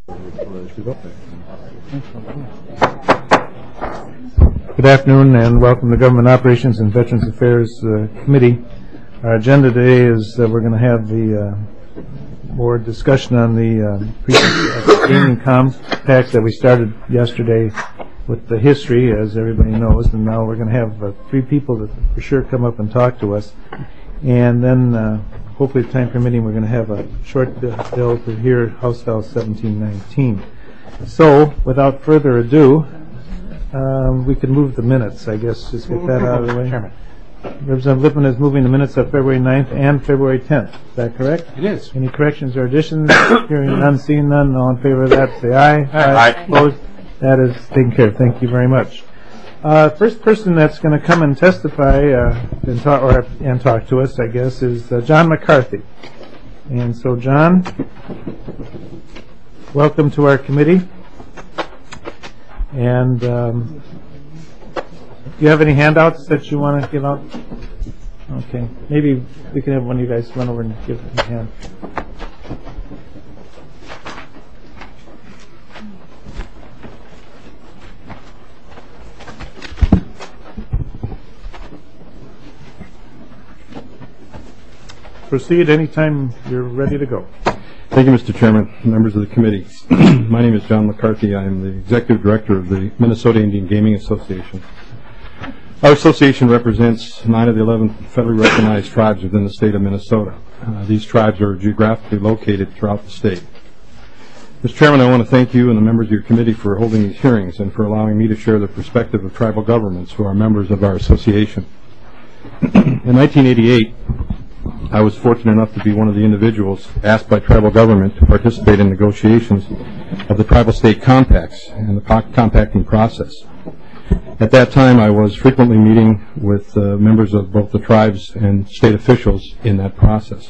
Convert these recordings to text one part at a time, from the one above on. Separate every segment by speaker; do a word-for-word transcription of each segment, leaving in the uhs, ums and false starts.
Speaker 1: Good afternoon and welcome to Government Operations and Veterans Affairs uh, Committee. Our agenda today is uh, we're going to have the uh, more discussion on the uh, gaming compacts that we started yesterday with the history, as everybody knows, and now we're going to have uh, three people that for sure come up and talk to us. And then, uh, hopefully, time permitting, we're going to have a short bill to hear House File seventeen nineteen. So, without further ado, um, we can move the minutes, I guess, just get that out of the way.
Speaker 2: Chairman.
Speaker 1: Representative Lippman is moving the minutes of February ninth and February tenth. Is that correct?
Speaker 2: It is.
Speaker 1: Any corrections or additions? Hearing none, seeing none, all in favor of that, say aye.
Speaker 2: Aye.
Speaker 1: Opposed? That is taken care of. Thank you very much. Uh, first person that's going to come and testify uh, and, talk, or, and talk to us, I guess, is uh, John McCarthy. And so, John, welcome to our committee. And um, do you have any handouts that you want to give out? Okay. Maybe we can have one of you guys run over and give them a hand. Proceed anytime you're ready to go.
Speaker 3: Thank you, Mister Chairman, members of the committee. My name is John McCarthy. I am the Executive Director of the Minnesota Indian Gaming Association. Our association represents nine of the eleven federally recognized tribes within the state of Minnesota. Uh, these tribes are geographically located throughout the state. Mister Chairman, I want to thank you and the members of your committee for holding these hearings and for allowing me to share the perspective of tribal governments who are members of our association. In nineteen eighty-eight, I was fortunate enough to be one of the individuals asked by tribal government to participate in negotiations of the tribal state compacts and the compacting process. At that time, I was frequently meeting with uh, members of both the tribes and state officials in that process.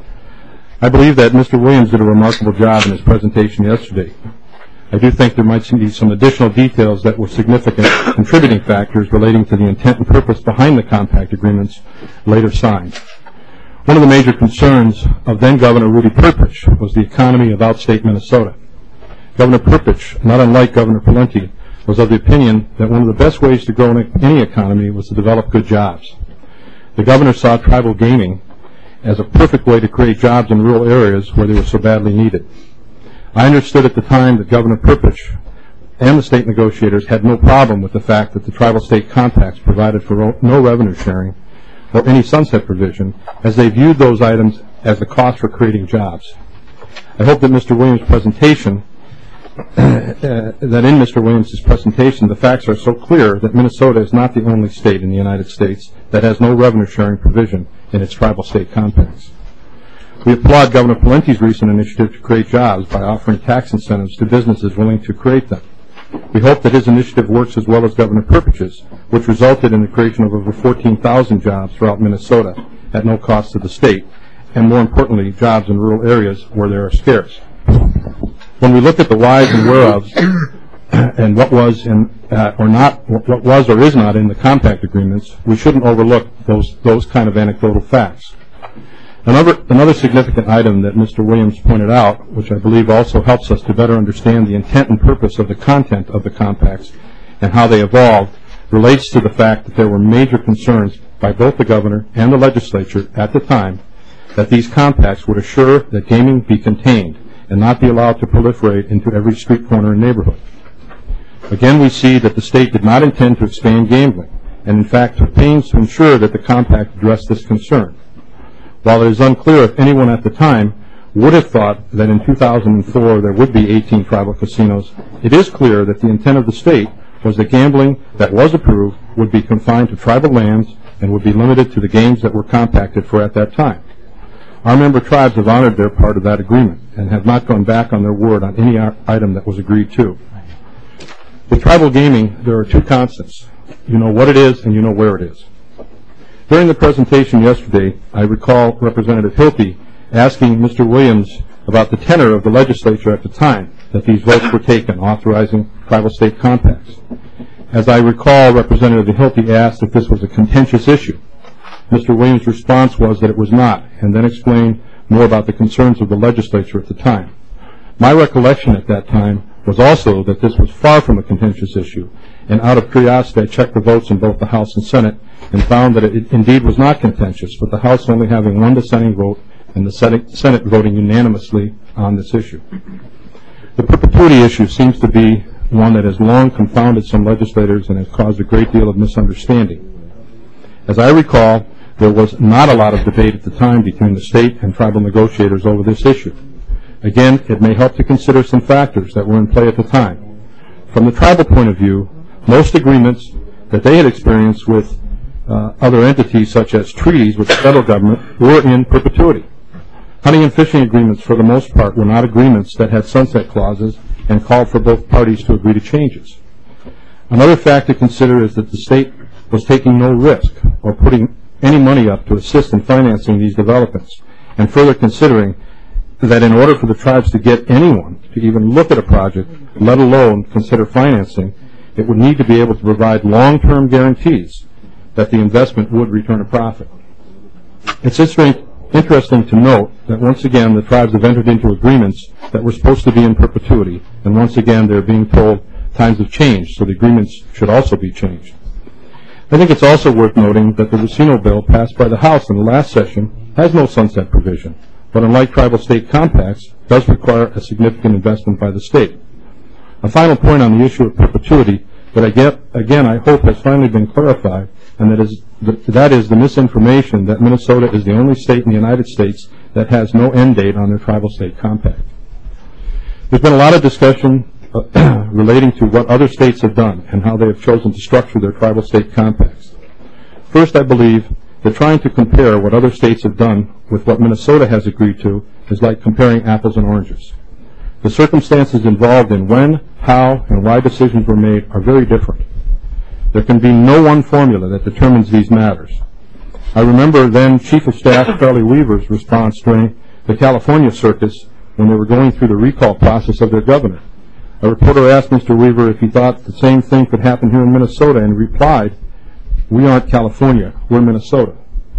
Speaker 3: I believe that Mister Williams did a remarkable job in his presentation yesterday. I do think there might be some additional details that were significant contributing factors relating to the intent and purpose behind the compact agreements later signed. One of the major concerns of then-Governor Rudy Perpich was the economy of outstate Minnesota. Governor Perpich, not unlike Governor Pawlenty, was of the opinion that one of the best ways to grow any economy was to develop good jobs. The governor saw tribal gaming as a perfect way to create jobs in rural areas where they were so badly needed. I understood at the time that Governor Perpich and the state negotiators had no problem with the fact that the tribal state compacts provided for no revenue sharing or any sunset provision, as they viewed those items as the cost for creating jobs. I hope that Mister Williams' presentation, uh, that in Mister Williams' presentation, the facts are so clear that Minnesota is not the only state in the United States that has no revenue sharing provision in its tribal state compacts. We applaud Governor Pawlenty's recent initiative to create jobs by offering tax incentives to businesses willing to create them. We hope that his initiative works as well as Governor Perpich's, which resulted in the creation of over fourteen thousand jobs throughout Minnesota at no cost to the state, and more importantly, jobs in rural areas where they are scarce. When we look at the whys and whereofs and what was in, uh, or not, what was or is not in the compact agreements, we shouldn't overlook those those kind of anecdotal facts. Another, another significant item that Mister Williams pointed out, which I believe also helps us to better understand the intent and purpose of the content of the compacts and how they evolved, relates to the fact that there were major concerns by both the governor and the legislature at the time that these compacts would assure that gaming be contained and not be allowed to proliferate into every street corner and neighborhood. Again, we see that the state did not intend to expand gambling, and in fact took pains to ensure that the compact addressed this concern. While it is unclear if anyone at the time would have thought that in two thousand four there would be eighteen tribal casinos, it is clear that the intent of the state was that gambling that was approved would be confined to tribal lands and would be limited to the games that were compacted for at that time. Our member tribes have honored their part of that agreement and have not gone back on their word on any item that was agreed to. With tribal gaming, there are two constants. You know what it is and you know where it is. During the presentation yesterday, I recall Representative Hilty asking Mister Williams about the tenor of the legislature at the time that these votes were taken, authorizing tribal state compacts. As I recall, Representative Hilty asked if this was a contentious issue. Mister Williams' response was that it was not, and then explained more about the concerns of the legislature at the time. My recollection at that time was also that this was far from a contentious issue, and out of curiosity I checked the votes in both the House and Senate and found that it indeed was not contentious, with the House only having one dissenting vote and the Senate voting unanimously on this issue. The perpetuity issue seems to be one that has long confounded some legislators and has caused a great deal of misunderstanding. As I recall, there was not a lot of debate at the time between the state and tribal negotiators over this issue. Again, it may help to consider some factors that were in play at the time. From the tribal point of view, most agreements that they had experienced with uh, other entities, such as treaties with the federal government, were in perpetuity. Hunting and fishing agreements, for the most part, were not agreements that had sunset clauses and called for both parties to agree to changes. Another fact to consider is that the state was taking no risk or putting any money up to assist in financing these developments, and further considering that in order for the tribes to get anyone to even look at a project, let alone consider financing, it would need to be able to provide long-term guarantees that the investment would return a profit. It's interesting to note that once again the tribes have entered into agreements that were supposed to be in perpetuity, and once again they're being told times have changed, so the agreements should also be changed. I think it's also worth noting that the Racino bill passed by the House in the last session has no sunset provision, but unlike tribal state compacts, does require a significant investment by the state. A final point on the issue of perpetuity that I get, again, I hope has finally been clarified, and that is, the, that is the misinformation that Minnesota is the only state in the United States that has no end date on their tribal state compact. There's been a lot of discussion uh, relating to what other states have done and how they have chosen to structure their tribal state compacts. First, I believe that trying to compare what other states have done with what Minnesota has agreed to is like comparing apples and oranges. The circumstances involved in when, how, and why decisions were made are very different. There can be no one formula that determines these matters. I remember then Chief of Staff Charlie Weaver's response during the California circus when they were going through the recall process of their governor. A reporter asked Mister Weaver if he thought the same thing could happen here in Minnesota, and he replied, "We aren't California, we're Minnesota."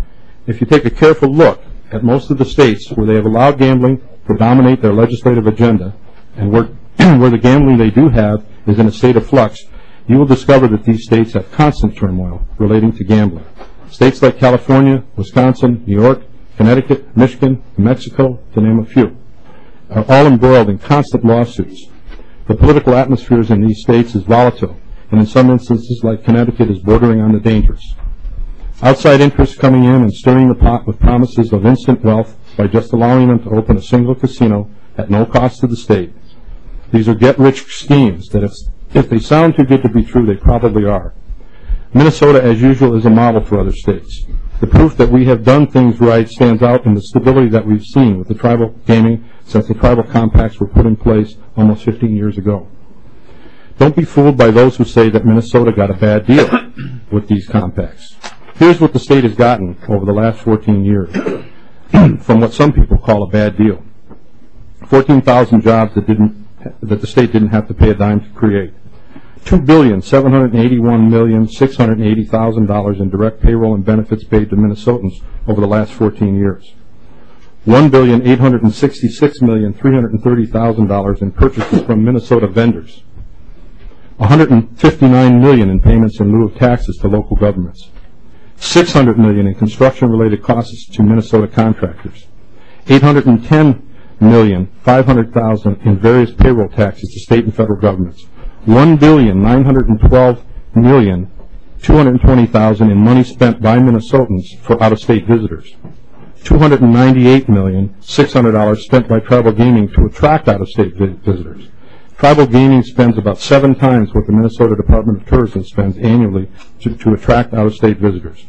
Speaker 3: If you take a careful look at most of the states where they have allowed gambling to dominate their legislative agenda, and where, where the gambling they do have is in a state of flux, you will discover that these states have constant turmoil relating to gambling. States like California, Wisconsin, New York, Connecticut, Michigan, New Mexico, to name a few, are all embroiled in constant lawsuits. The political atmosphere in these states is volatile, and in some instances, like Connecticut, is bordering on the dangerous. Outside interests coming in and stirring the pot with promises of instant wealth by just allowing them to open a single casino at no cost to the state. These are get-rich schemes that if, if they sound too good to be true, they probably are. Minnesota, as usual, is a model for other states. The proof that we have done things right stands out in the stability that we've seen with the tribal gaming since the tribal compacts were put in place almost fifteen years ago. Don't be fooled by those who say that Minnesota got a bad deal with these compacts. Here's what the state has gotten over the last fourteen years from what some people call a bad deal. fourteen thousand jobs that didn't that the state didn't have to pay a dime to create. two billion seven hundred eighty-one million six hundred eighty thousand dollars in direct payroll and benefits paid to Minnesotans over the last fourteen years. one billion eight hundred sixty-six million three hundred thirty thousand dollars in purchases from Minnesota vendors. one hundred fifty-nine million dollars in payments in lieu of taxes to local governments. six hundred million dollars in construction-related costs to Minnesota contractors. eight hundred ten million five hundred thousand dollars in various payroll taxes to state and federal governments. one billion nine hundred twelve million two hundred twenty thousand dollars in money spent by Minnesotans for out-of-state visitors. two hundred ninety-eight million six hundred dollars spent by tribal gaming to attract out-of-state vi visitors. Tribal gaming spends about seven times what the Minnesota Department of Tourism spends annually to, to attract out-of-state visitors.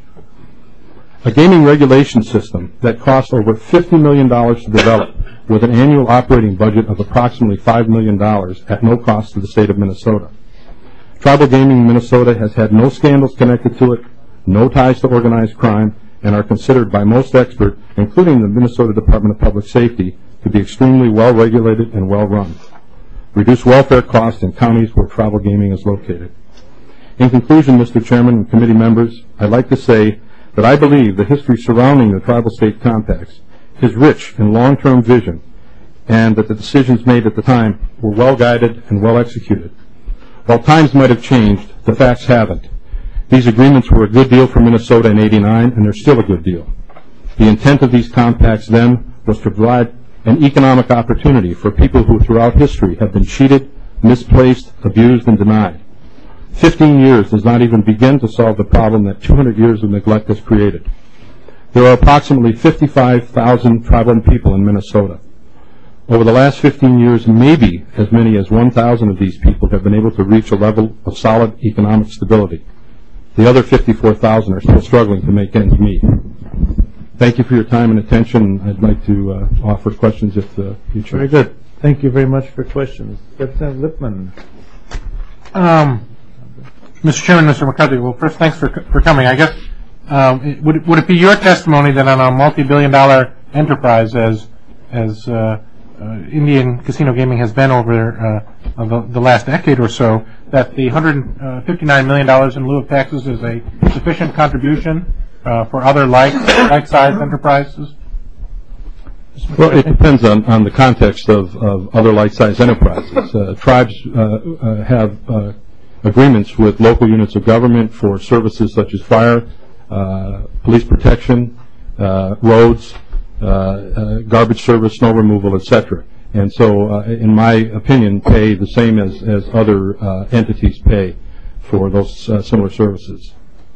Speaker 3: A gaming regulation system that costs over fifty million dollars to develop, with an annual operating budget of approximately five million dollars at no cost to the state of Minnesota. Tribal gaming in Minnesota has had no scandals connected to it, no ties to organized crime, and are considered by most experts, including the Minnesota Department of Public Safety, to be extremely well-regulated and well-run. Reduce welfare costs in counties where tribal gaming is located. In conclusion, Mister Chairman and committee members, I'd like to say that I believe the history surrounding the tribal state compacts is rich in long-term vision and that the decisions made at the time were well-guided and well-executed. While times might have changed, the facts haven't. These agreements were a good deal for Minnesota in eighty-nine, and they're still a good deal. The intent of these compacts then was to provide an economic opportunity for people who throughout history have been cheated, misplaced, abused, and denied. Fifteen years does not even begin to solve the problem that two hundred years of neglect has created. There are approximately fifty-five thousand tribal people in Minnesota. Over the last fifteen years, maybe as many as one thousand of these people have been able to reach a level of solid economic stability. The other fifty-four thousand are still struggling to make ends meet. Thank you for your time and attention. I'd like to uh, offer questions if uh, you choose.
Speaker 1: Very good. Thank you very much for questions. Representative Lippman.
Speaker 2: Um, Mister Chairman, Mister McCarthy, well, first, thanks for for coming. I guess, um, it, would, it, would it be your testimony that on a multi-billion dollar enterprise as as uh, uh, Indian casino gaming has been over uh, the, the last decade or so, that the one hundred fifty-nine million dollars in lieu of taxes is a sufficient contribution uh, for other like like-sized enterprises?
Speaker 3: Well, it depends on, on the context of, of other like-sized enterprises. Uh, tribes uh, uh, have uh, agreements with local units of government for services such as fire, uh, police protection, uh, roads, uh, uh, garbage service, snow removal, et cetera. And so, uh, in my opinion, pay the same as, as other uh, entities pay for those uh, similar services.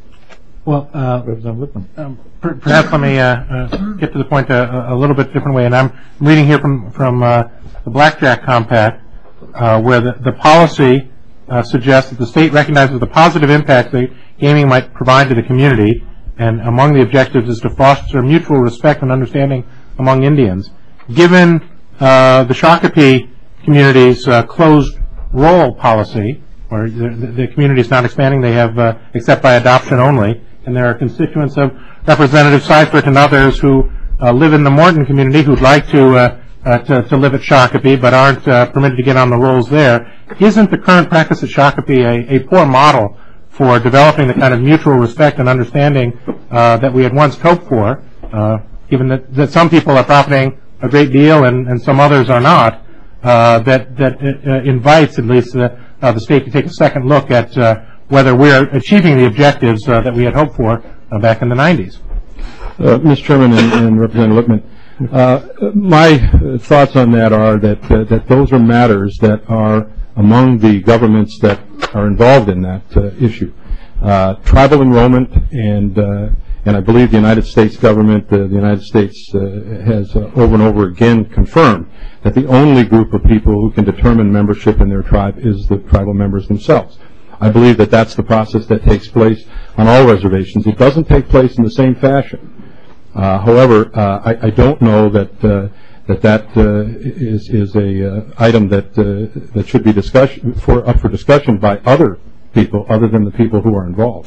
Speaker 2: Well, uh,
Speaker 1: Representative Lippman.
Speaker 2: Um, per perhaps let me uh, uh, get to the point a, a little bit different way. And I'm reading here from from uh, the Blackjack Compact, uh, where the, the policy uh, suggests that the state recognizes the positive impact that gaming might provide to the community, and among the objectives is to foster mutual respect and understanding among Indians. Given uh, the Shakopee community's uh, closed roll policy, where the, the community is not expanding, they have uh, except by adoption only. And there are constituents of Representative Seifert and others who uh, live in the Morton community who'd like to, uh, uh, to to live at Shakopee but aren't uh, permitted to get on the rolls there. Isn't the current practice at Shakopee a, a poor model for developing the kind of mutual respect and understanding uh, that we had once hoped for, uh, given that, that some people are profiting a great deal and, and some others are not, uh, that, that uh, invites at least uh, uh, the state to take a second look at uh, whether we're achieving the objectives uh, that we had hoped for uh, back in the nineties.
Speaker 3: Uh, Mister Chairman and, and Representative Lippman, uh, my uh, thoughts on that are that uh, that those are matters that are among the governments that are involved in that uh, issue. Uh, tribal enrollment and uh, and I believe the United States government, uh, the United States uh, has uh, over and over again confirmed that the only group of people who can determine membership in their tribe is the tribal members themselves. I believe that that's the process that takes place on all reservations. It doesn't take place in the same fashion. Uh, however, uh, I, I don't know that uh, that that uh, is is a uh, item that uh, that should be discussion for up for discussion by other people other than the people who are involved.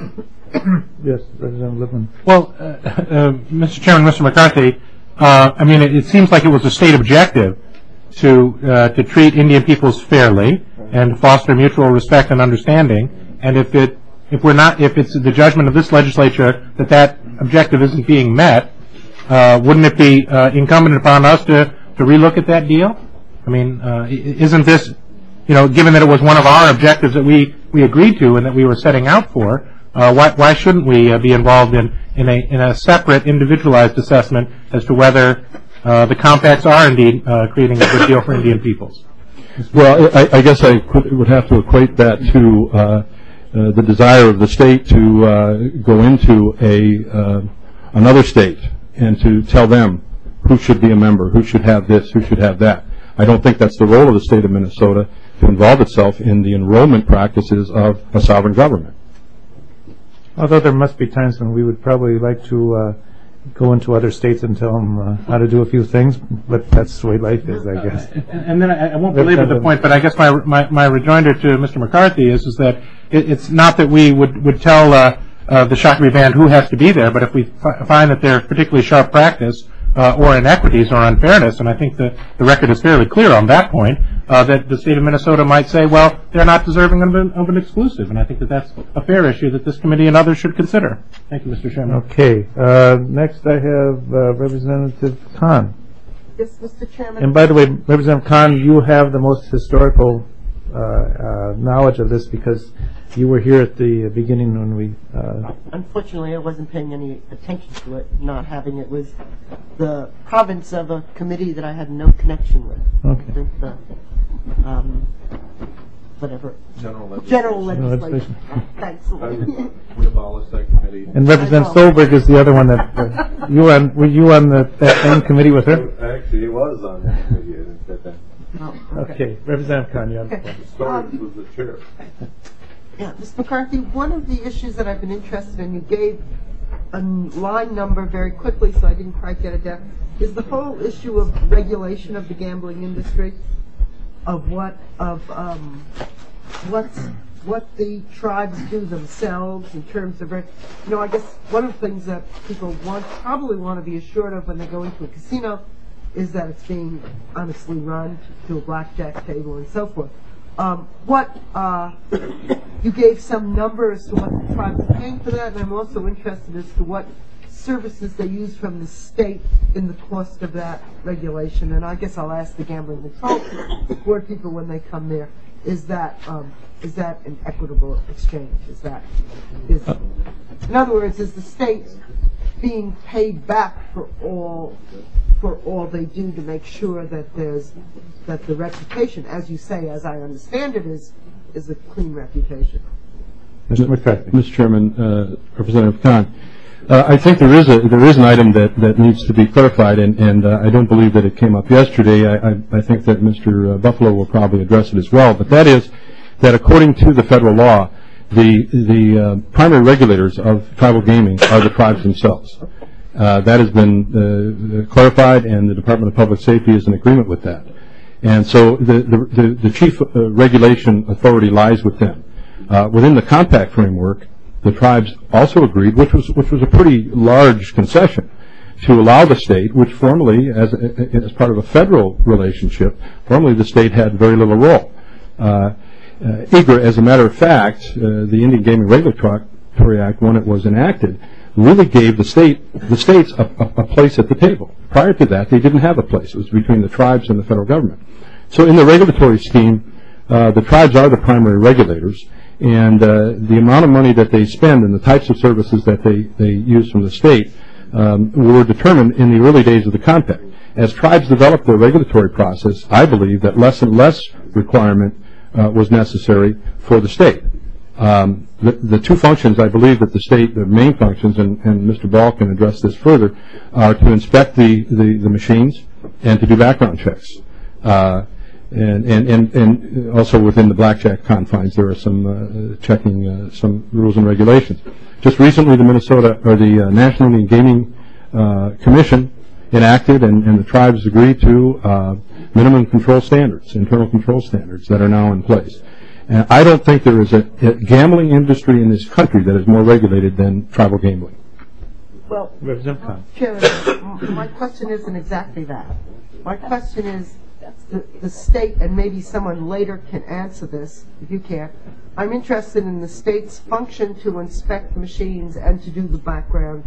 Speaker 1: Yes, Representative Lippman.
Speaker 2: Well, uh, uh, Mister Chairman, Mister McCarthy, uh, I mean, it, it seems like it was a state objective to uh, to treat Indian peoples fairly and foster mutual respect and understanding. And if it if we're not if it's the judgment of this legislature that that objective isn't being met, uh, wouldn't it be uh, incumbent upon us to to relook at that deal? I mean, uh, isn't this, you know, given that it was one of our objectives that we we agreed to and that we were setting out for, uh, why why shouldn't we uh, be involved in in a in a separate individualized assessment as to whether uh, the compacts are indeed uh, creating a good deal for Indian peoples?
Speaker 3: Well, I, I guess I could, would have to equate that to uh, uh, the desire of the state to uh, go into a uh, another state and to tell them who should be a member, who should have this, who should have that. I don't think that's the role of the state of Minnesota to involve itself in the enrollment practices of a sovereign government.
Speaker 1: Although there must be times when we would probably like to uh, go into other states and tell them uh, how to do a few things, but that's the way life is, I guess.
Speaker 2: Uh, and, and then I, I won't belabor the point, but I guess my my, my rejoinder to Mister McCarthy is is that it, it's not that we would would tell uh, uh, the Shakopee band who has to be there, but if we f find that there's particularly sharp practice uh, or inequities or unfairness, and I think the the record is fairly clear on that point, uh, that the state of Minnesota might say, well, they're not deserving of an, of an exclusive, and I think that that's a fair issue that this committee and others should consider. Thank you, Mister Chairman.
Speaker 1: Okay. Uh, next, I have uh, Representative Khan.
Speaker 4: Yes, Mister Chairman.
Speaker 1: And by the way, Representative Khan, you have the most historical uh, uh, knowledge of this because you were here at the beginning when we... Uh,
Speaker 4: Unfortunately, I wasn't paying any attention to it. Not having it was the province of a committee that I had no connection with.
Speaker 1: Okay.
Speaker 4: I think the, um, whatever.
Speaker 5: General legislation.
Speaker 4: General
Speaker 1: General
Speaker 4: legislation.
Speaker 1: legislation.
Speaker 4: Thanks.
Speaker 5: We abolished that committee.
Speaker 1: and Representative Solberg is the other one that... Uh, you were on, were you on the, that same committee with her?
Speaker 5: Actually, it was on that committee. I didn't get that.
Speaker 4: Oh,
Speaker 1: Okay. Representative Khan, you have the floor.
Speaker 5: Storage was the chair.
Speaker 4: Yeah, Mister McCarthy, one of the issues that I've been interested in, you gave a line number very quickly, so I didn't quite get it down, is the whole issue of regulation of the gambling industry, of what of um, what's what the tribes do themselves in terms of, you know, I guess one of the things that people want probably want to be assured of when they go into a casino is that it's being honestly run to a blackjack table and so forth. Um, what uh, you gave some numbers to what the tribes are paying for that, and I'm also interested as to what services they use from the state in the cost of that regulation. And I guess I'll ask the Gambling Control Board people when they come there: is that um, is that an equitable exchange? Is that is in other words, is the state being paid back for all for all they do to make sure that there's that the reputation, as you say, as I understand it, is is a clean reputation?
Speaker 1: Mister McCarthy.
Speaker 3: Mister Chairman, uh, Representative Khan, uh, I think there is a there is an item that, that needs to be clarified, and, and uh, I don't believe that it came up yesterday. I, I, I think that Mister Buffalo will probably address it as well. But that is that according to the federal law, the the uh, primary regulators of tribal gaming are the tribes themselves. Uh, that has been uh, clarified, and the Department of Public Safety is in agreement with that. And so the the, the, the chief uh, regulation authority lies with them. Uh, within the compact framework, the tribes also agreed, which was which was a pretty large concession, to allow the state, which formerly, as as part of a federal relationship, formerly the state had very little role. Uh, uh, I G R A, as a matter of fact, uh, the Indian Gaming Regulatory Act, when it was enacted, really gave the state the states a, a, a place at the table. Prior to that, they didn't have a place. It was between the tribes and the federal government. So in the regulatory scheme, uh, the tribes are the primary regulators, and uh, the amount of money that they spend and the types of services that they, they use from the state um, were determined in the early days of the compact. As tribes developed their regulatory process, I believe that less and less requirement uh, was necessary for the state. Um, the, the two functions, I believe, that the state, the main functions, and, and Mister Ball can address this further, are to inspect the, the, the machines and to do background checks. Uh, and, and, and, and also within the blackjack confines, there are some uh, checking uh, some rules and regulations. Just recently, the Minnesota, or the uh, National Indian Gaming uh, Commission enacted, and, and the tribes agreed to uh, minimum control standards, internal control standards that are now in place. And I don't think there is a, a gambling industry in this country that is more regulated than tribal gambling.
Speaker 4: Well,
Speaker 1: Representative Khan.
Speaker 4: Chairman, my question isn't exactly that. My question is the, the state, and maybe someone later can answer this, if you can. I'm interested in the state's function to inspect machines and to do the background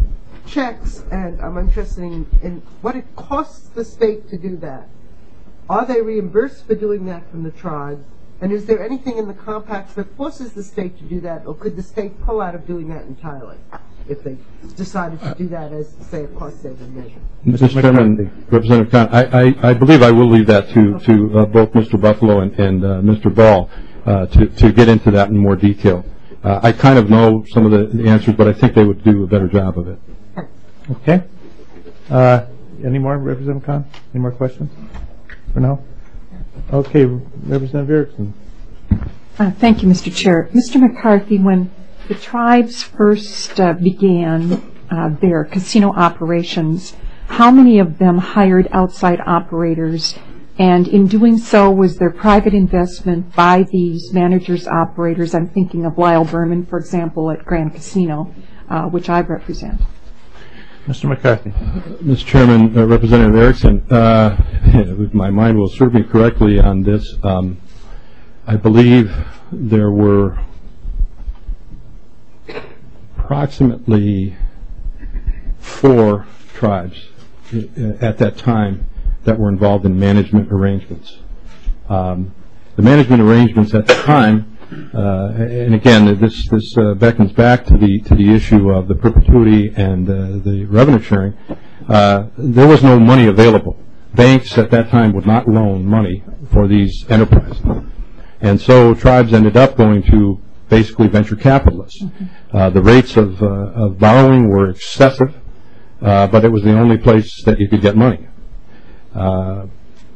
Speaker 4: checks, and I'm interested in, in what it costs the state to do that. Are they reimbursed for doing that from the tribes? And is there anything in the compacts that forces the state to do that, or could the state pull out of doing that entirely if they decided to do that as, say, a cost-saving measure?
Speaker 3: Mister Chairman, Representative Khan, I, I, I believe I will leave that to, to uh, both Mister Buffalo and, and uh, Mister Ball uh, to, to get into that in more detail. Uh, I kind of know some of the, the answers, but I think they would do a better job of it.
Speaker 1: Okay. Uh, any more, Representative Khan? Any more questions for now? Okay, Representative Erickson.
Speaker 6: Uh, thank you, Mister Chair. Mister McCarthy, when the tribes first uh, began uh, their casino operations, how many of them hired outside operators? And in doing so, was there private investment by these managers, operators? I'm thinking of Lyle Berman, for example, at Grand Casino, uh, which I represent.
Speaker 1: Mister McCarthy.
Speaker 3: Mister Chairman, uh, Representative Erickson, uh, my mind will serve me correctly on this. Um, I believe there were approximately four tribes at that time that were involved in management arrangements. Um, the management arrangements at the time, uh, and again, this this uh, beckons back to the to the issue of the perpetuity and uh, the revenue sharing. Uh, there was no money available. Banks at that time would not loan money for these enterprises, and so tribes ended up going to basically venture capitalists. Mm-hmm. Uh, the rates of uh, of borrowing were excessive, uh, but it was the only place that you could get money. Uh,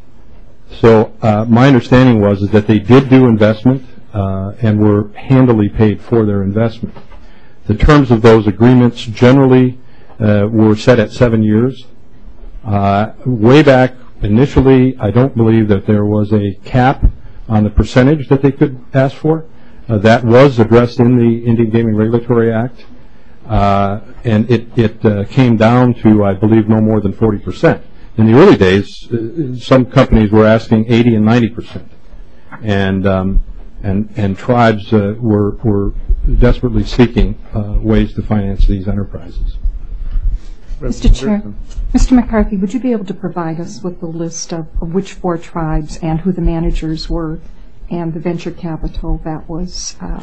Speaker 3: so uh, my understanding was is that they did do investment uh, and were handily paid for their investment. The terms of those agreements generally uh, were set at seven years. Uh, way back initially, I don't believe that there was a cap on the percentage that they could ask for. Uh, that was addressed in the Indian Gaming Regulatory Act, uh, and it, it uh, came down to, I believe, no more than forty percent. In the early days, uh, some companies were asking eighty and ninety percent, and um, and and tribes uh, were were desperately seeking uh, ways to finance these enterprises.
Speaker 6: Mister Chair, Mister McCarthy, would you be able to provide us with the list of, of which four tribes and who the managers were, and the venture capital that was uh,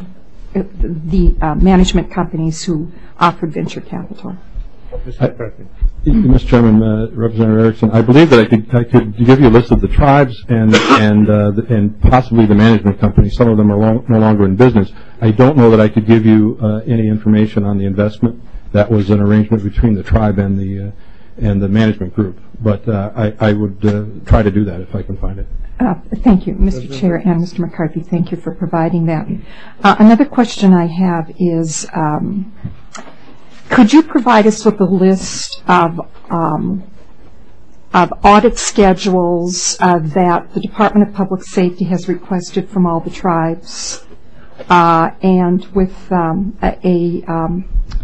Speaker 6: the uh, management companies who offered venture capital?
Speaker 1: Mister McCarthy.
Speaker 3: Mister Chairman, uh, Representative Erickson, I believe that I could I could give you a list of the tribes and and uh, the, and possibly the management companies. Some of them are long, no longer in business. I don't know that I could give you uh, any information on the investment. That was an arrangement between the tribe and the uh, and the management group. But uh, I I would uh, try to do that if I can find it.
Speaker 6: Uh, thank you, Mister Chair and Mister McCarthy. Thank you for providing that. Uh, another question I have is. Um, Could you provide us with a list of um, of audit schedules uh, that the Department of Public Safety has requested from all the tribes, uh, and with um, a a, um,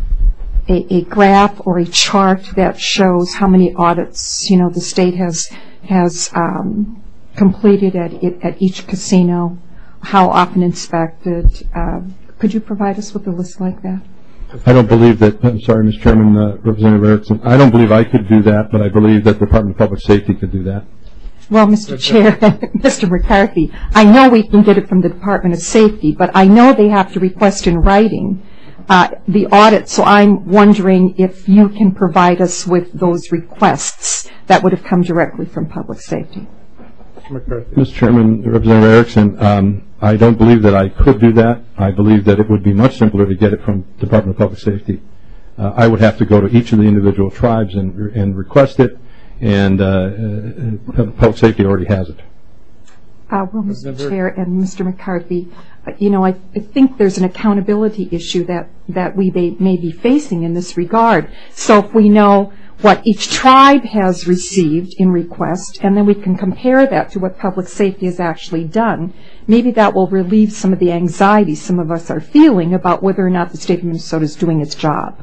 Speaker 6: a a graph or a chart that shows how many audits you know the state has has um, completed at it, at each casino, how often inspected? Uh, could you provide us with a list like that?
Speaker 3: I don't believe that, I'm sorry, Mister Chairman, uh, Representative Erickson, I don't believe I could do that, but I believe that the Department of Public Safety could do that.
Speaker 6: Well, Mister Chair, Mister McCarthy, I know we can get it from the Department of Safety, but I know they have to request in writing uh, the audit, so I'm wondering if you can provide us with those requests that would have come directly from Public Safety.
Speaker 1: Mister McCarthy.
Speaker 3: Mister Chairman, Representative Erickson, um, I don't believe that I could do that. I believe that it would be much simpler to get it from Department of Public Safety. Uh, I would have to go to each of the individual tribes and, and request it, and uh, uh, Public Safety already has it.
Speaker 6: Uh, well, Mister Chair and Mister McCarthy, uh, you know, I, I think there's an accountability issue that, that we may, may be facing in this regard. So if we know what each tribe has received in request, and then we can compare that to what Public Safety has actually done, maybe that will relieve some of the anxiety some of us are feeling about whether or not the state of Minnesota is doing its job.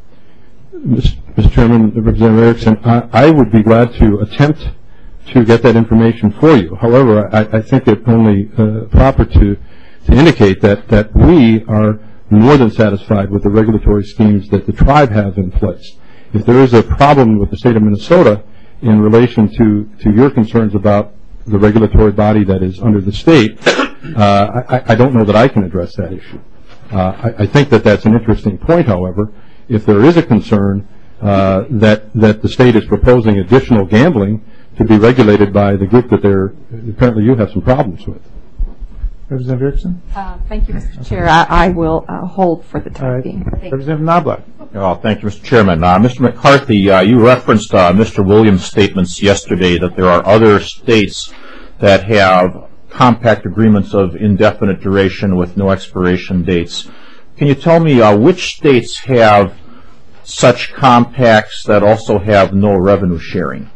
Speaker 3: Mister Chairman, Representative Erickson, I, I would be glad to attempt to get that information for you. However, I, I think it only uh, proper to, to indicate that, that we are more than satisfied with the regulatory schemes that the tribe have in place. If there is a problem with the state of Minnesota in relation to, to your concerns about the regulatory body that is under the state, uh, I, I don't know that I can address that issue. Uh, I, I think that that's an interesting point, however. If there is a concern uh, that, that the state is proposing additional gambling to be regulated by the group that they're, apparently you have some problems with.
Speaker 1: Representative Erickson?
Speaker 6: Uh, thank you, Mister Chair. I, I will uh, hold for the time
Speaker 1: All right.
Speaker 6: being.
Speaker 1: Representative Knobloch.
Speaker 7: Oh, thank you, Mister Chairman. Uh, Mister McCarthy, uh, you referenced uh, Mister Williams' statements yesterday that there are other states that have compact agreements of indefinite duration with no expiration dates. Can you tell me uh, which states have such compacts that also have no revenue sharing?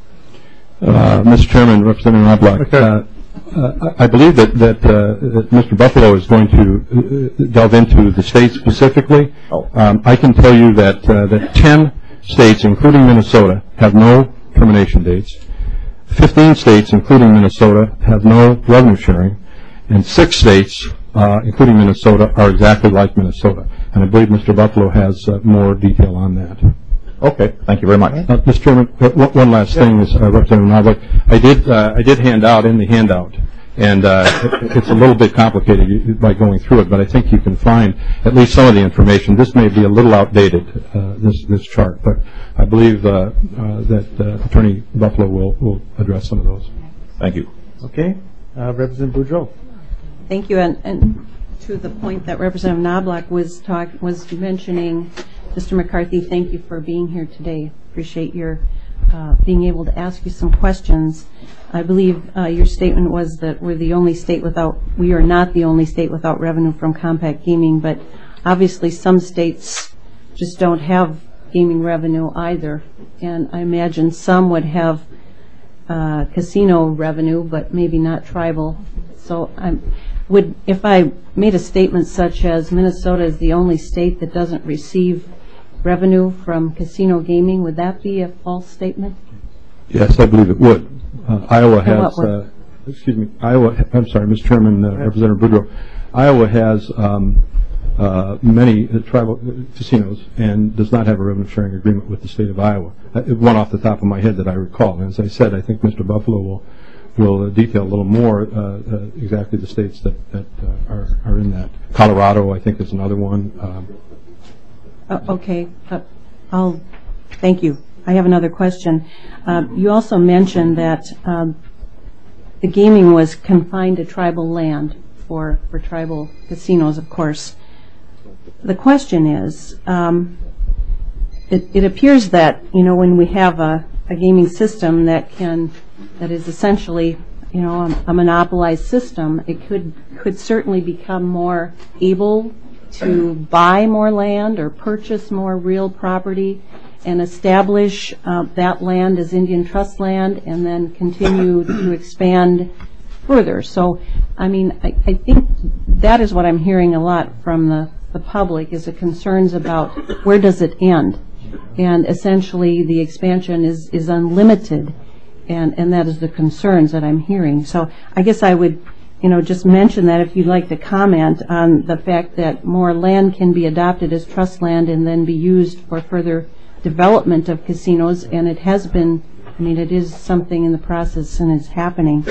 Speaker 3: Uh, Mister Chairman, Representative Knobloch,
Speaker 1: Okay.
Speaker 3: uh, uh, I believe that, that, uh, that Mister Buffalo is going to uh, delve into the states specifically.
Speaker 7: Oh.
Speaker 3: Um, I can tell you that, uh, that ten states, including Minnesota, have no termination dates. fifteen states, including Minnesota, have no revenue sharing. And six states, uh, including Minnesota, are exactly like Minnesota. And I believe Mister Buffalo has uh, more detail on that.
Speaker 7: Okay, thank you very much.
Speaker 3: Uh, Mister Chairman, uh, one one last thing is, uh, Representative Knobloch, I did, uh, I did hand out in the handout, and uh, it, it's a little bit complicated you- by going through it, but I think you can find at least some of the information. This may be a little outdated, uh, this, this chart, but I believe uh, uh, that uh, Attorney Buffalo will, will address some of those.
Speaker 7: Thank you.
Speaker 1: Okay, uh, Representative Boudreau.
Speaker 8: Thank you, and, and to the point that Representative Knobloch was talk, was mentioning, Mister McCarthy, thank you for being here today. Appreciate your uh, being able to ask you some questions. I believe uh, your statement was that we're the only state without, we are not the only state without revenue from compact gaming, but obviously some states just don't have gaming revenue either, and I imagine some would have uh, casino revenue, but maybe not tribal. So I'm, would, if I made a statement such as Minnesota is the only state that doesn't receive revenue from casino gaming, would that be a false statement?
Speaker 3: Yes, I believe it would. Uh, Iowa
Speaker 8: And what
Speaker 3: has,
Speaker 8: would-
Speaker 3: uh, excuse me, Iowa, I'm sorry, Mister Chairman, uh, Representative Boudreau, Iowa has um, uh, many uh, tribal casinos and does not have a revenue sharing agreement with the state of Iowa. Uh, one off the top of my head that I recall. And as I said, I think Mister Buffalo will will uh, detail a little more uh, uh, exactly the states that, that uh, are, are in that. Colorado, I think, is another one. Um,
Speaker 8: Uh, okay, uh, I'll, thank you. I have another question. Uh, you also mentioned that um, the gaming was confined to tribal land for, for tribal casinos, of course. The question is, um, it, it appears that, you know, when we have a, a gaming system that can, that is essentially, you know, a, a monopolized system, it could, could certainly become more able to buy more land or purchase more real property and establish uh, that land as Indian trust land and then continue to expand further. So, I mean, I, I think that is what I'm hearing a lot from the, the public is the concerns about where does it end? And essentially the expansion is, is unlimited, and, and that is the concerns that I'm hearing. So I guess I would you know, just mention that if you'd like to comment on the fact that more land can be adopted as trust land and then be used for further development of casinos, and it has been, I mean, it is something in the process and is happening.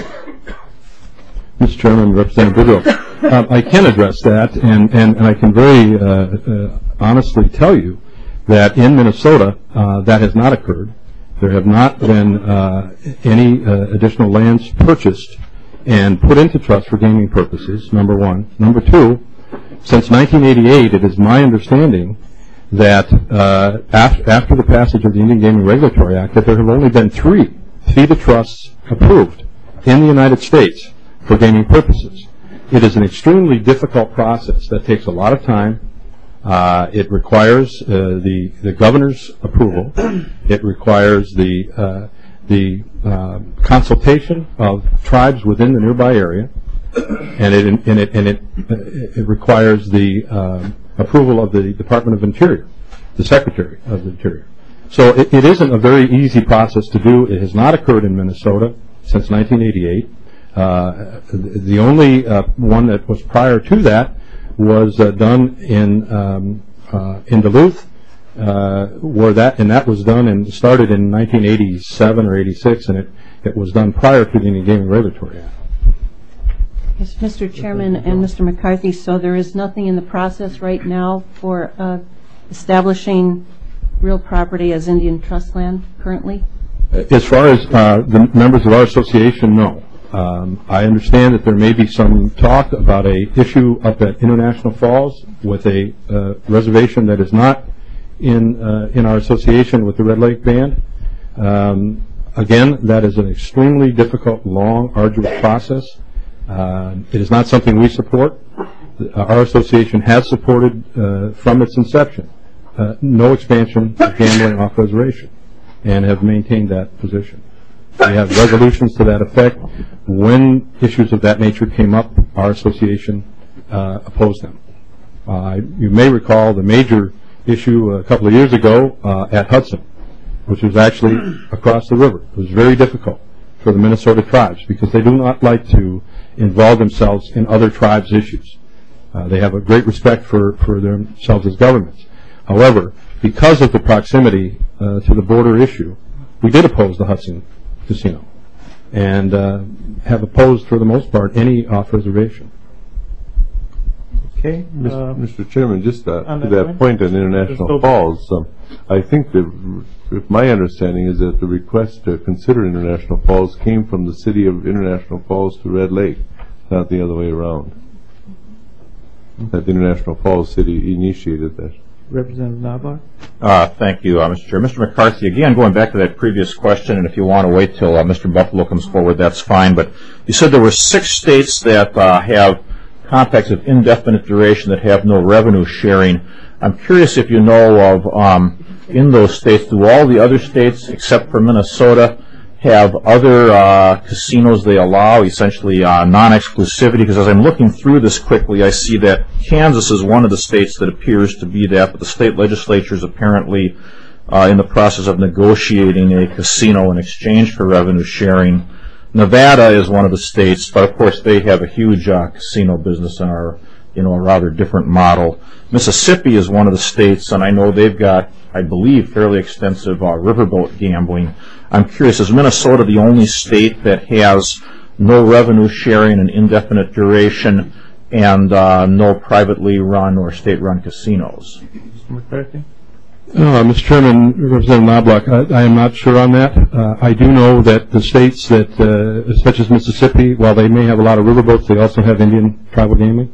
Speaker 3: Mister Chairman, Representative Boudreau, um, I can address that, and, and, and I can very uh, uh, honestly tell you that in Minnesota uh, that has not occurred. There have not been uh, any uh, additional lands purchased and put into trust for gaming purposes, number one. Number two, since nineteen eighty-eight, it is my understanding that uh, af after the passage of the Indian Gaming Regulatory Act, that there have only been three feed trusts approved in the United States for gaming purposes. It is an extremely difficult process that takes a lot of time. Uh, it requires uh, the, the governor's approval. It requires the uh, the uh, consultation of tribes within the nearby area, and it and it and it, it requires the uh, approval of the Department of Interior, the Secretary of the Interior. So it, it isn't a very easy process to do. It has not occurred in Minnesota since nineteen eighty-eight. Uh, the only uh, one that was prior to that was uh, done in um, uh, in Duluth. Uh, where that and that was done and started in nineteen eighty-seven or eighty-six, and it, it was done prior to the Indian Gaming Regulatory Act.
Speaker 8: Yes, Mister Chairman and Mister McCarthy, so there is nothing in the process right now for uh, establishing real property as Indian trust land currently?
Speaker 3: As far as uh, the members of our association, no. Um, I understand that there may be some talk about a issue up at International Falls with a uh, reservation that is not in uh, in our association with the Red Lake Band. Um, again, that is an extremely difficult, long, arduous process. Uh, it is not something we support. Our association has supported uh, from its inception uh, no expansion of gambling off reservation, and have maintained that position. We have resolutions to that effect. When issues of that nature came up, our association uh, opposed them. Uh, you may recall the major issue a couple of years ago uh, at Hudson, which was actually across the river. It was very difficult for the Minnesota tribes because they do not like to involve themselves in other tribes' issues. Uh, they have a great respect for, for themselves as governments. However, because of the proximity uh, to the border issue, we did oppose the Hudson Casino and uh, have opposed, for the most part, any off-reservation.
Speaker 1: Okay.
Speaker 5: Mis-
Speaker 1: uh,
Speaker 5: Mister Chairman, just uh,
Speaker 1: on
Speaker 5: to
Speaker 1: that
Speaker 5: that
Speaker 1: point?
Speaker 5: point on International
Speaker 1: Just
Speaker 5: Falls, um, I think that, if my understanding is that the request to consider International Falls came from the city of International Falls to Red Lake, not the other way around. That the International Falls city initiated that.
Speaker 1: Representative Knobloch?
Speaker 7: Uh, Thank you, uh, Mister Chair. Mister McCarthy, again, going back to that previous question, and if you want to wait till uh, Mister Buffalo comes forward, that's fine, but you said there were six states that uh, have compacts of indefinite duration that have no revenue sharing. I'm curious if you know of, um, in those states, do all the other states, except for Minnesota, have other uh, casinos they allow, essentially uh, non-exclusivity? Because as I'm looking through this quickly, I see that Kansas is one of the states that appears to be that, but the state legislature is apparently uh, in the process of negotiating a casino in exchange for revenue sharing. Nevada is one of the states, but of course they have a huge uh, casino business and are, you know, a rather different model. Mississippi is one of the states, and I know they've got, I believe, fairly extensive uh, riverboat gambling. I'm curious, is Minnesota the only state that has no revenue sharing and indefinite duration and uh, no privately run or state-run casinos?
Speaker 1: Mister McCarthy?
Speaker 3: Uh, Mister Chairman, Representative Knobloch, I, I am not sure on that. Uh, I do know that the states that, uh, such as Mississippi, while they may have a lot of riverboats, they also have Indian tribal gaming.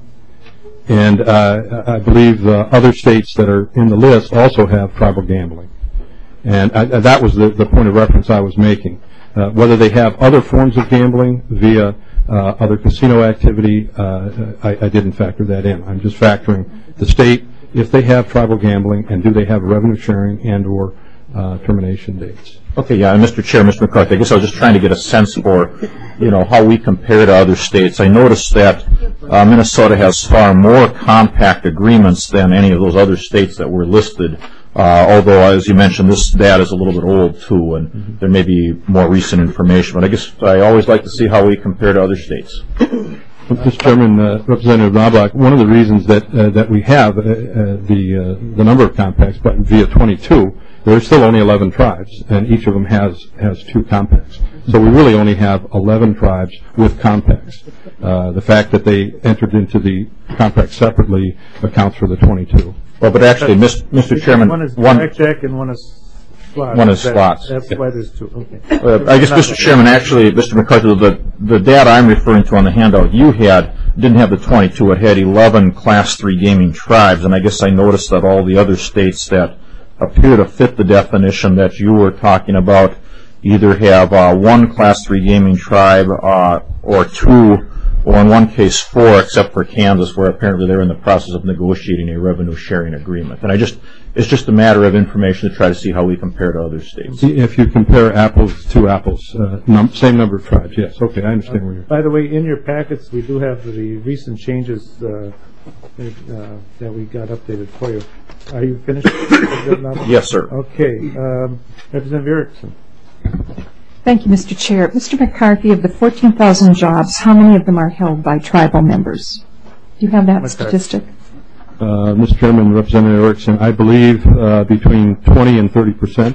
Speaker 3: And uh, I believe uh, other states that are in the list also have tribal gambling. And I, that was the, the point of reference I was making. Uh, whether they have other forms of gambling via uh, other casino activity, uh, I, I didn't factor that in. I'm just factoring the state, if they have tribal gambling, and do they have revenue sharing and or uh, termination dates.
Speaker 7: Okay, yeah, and Mister Chair, Mister McCarthy, I guess I was just trying to get a sense for, you know, how we compare to other states. I noticed that uh, Minnesota has far more compact agreements than any of those other states that were listed, uh, although, as you mentioned, this data is a little bit old, too, and mm-hmm. there may be more recent information. But I guess I always like to see how we compare to other states.
Speaker 3: Mister Chairman, uh, Representative Knobloch, one of the reasons that uh, that we have uh, uh, the uh, the number of compacts, but via twenty-two, there are still only eleven tribes, and each of them has has two compacts. So we really only have eleven tribes with compacts. Uh, the fact that they entered into the compact separately accounts for the twenty-two.
Speaker 7: Well, but actually, Mister Chairman,
Speaker 1: one is
Speaker 7: one,
Speaker 1: blackjack and one is slots.
Speaker 7: One is
Speaker 1: that,
Speaker 7: slots.
Speaker 1: That's
Speaker 7: yeah.
Speaker 1: why there's two. Okay.
Speaker 7: Uh, I guess, Mister Chairman, actually, Mister McCarthy, the the data I'm referring to on the handout you had didn't have the twenty-two. It had eleven Class three gaming tribes, and I guess I noticed that all the other states that appear to fit the definition that you were talking about either have uh, one Class three gaming tribe uh, or two, or in one case four, except for Kansas, where apparently they're in the process of negotiating a revenue sharing agreement. And I just, it's just a matter of information to try to see how we compare to other states.
Speaker 3: If you compare apples to apples, uh, num same number of tribes, yes. Okay, I understand where you're.
Speaker 1: By the way, in your packets, we do have the recent changes uh, uh, that we got updated for you. Are you finished?
Speaker 7: Yes, sir.
Speaker 1: Okay. Um, Representative Erickson.
Speaker 6: Thank you, Mister Chair. Mister McCarthy, of the fourteen thousand jobs, how many of them are held by tribal members? Do you have that statistic?
Speaker 3: Uh, Mister Chairman, Representative Erickson, I believe uh, between twenty and thirty percent.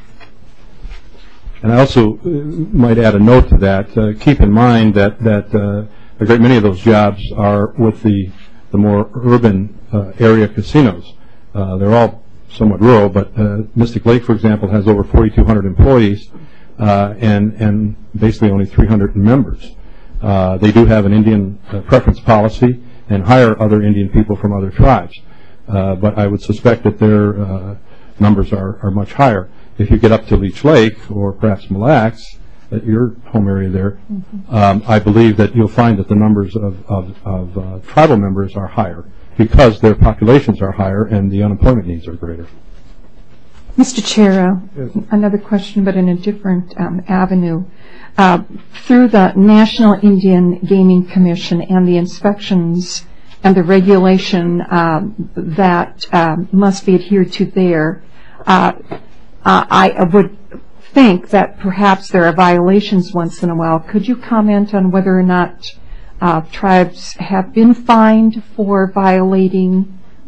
Speaker 3: And I also uh, might add a note to that. Uh, keep in mind that, that uh, a great many of those jobs are with the, the more urban uh, area casinos. Uh, they're all somewhat rural, but uh, Mystic Lake, for example, has over forty-two hundred employees uh, and, and basically only three hundred members. Uh, they do have an Indian uh, preference policy and hire other Indian people from other tribes. Uh, but I would suspect that their uh, numbers are, are much higher. If you get up to Leech Lake or perhaps Mille Lacs, at your home area there, mm-hmm. um, I believe that you'll find that the numbers of, of, of uh, tribal members are higher because their populations are higher and the unemployment needs are greater.
Speaker 6: Mister Chair, uh, another question, but in a different um, avenue. Uh, through the National Indian Gaming Commission and the inspections and the regulation um, that um, must be adhered to there, uh, uh, I would think that perhaps there are violations once in a while. Could you comment on whether or not uh, tribes have been fined for violating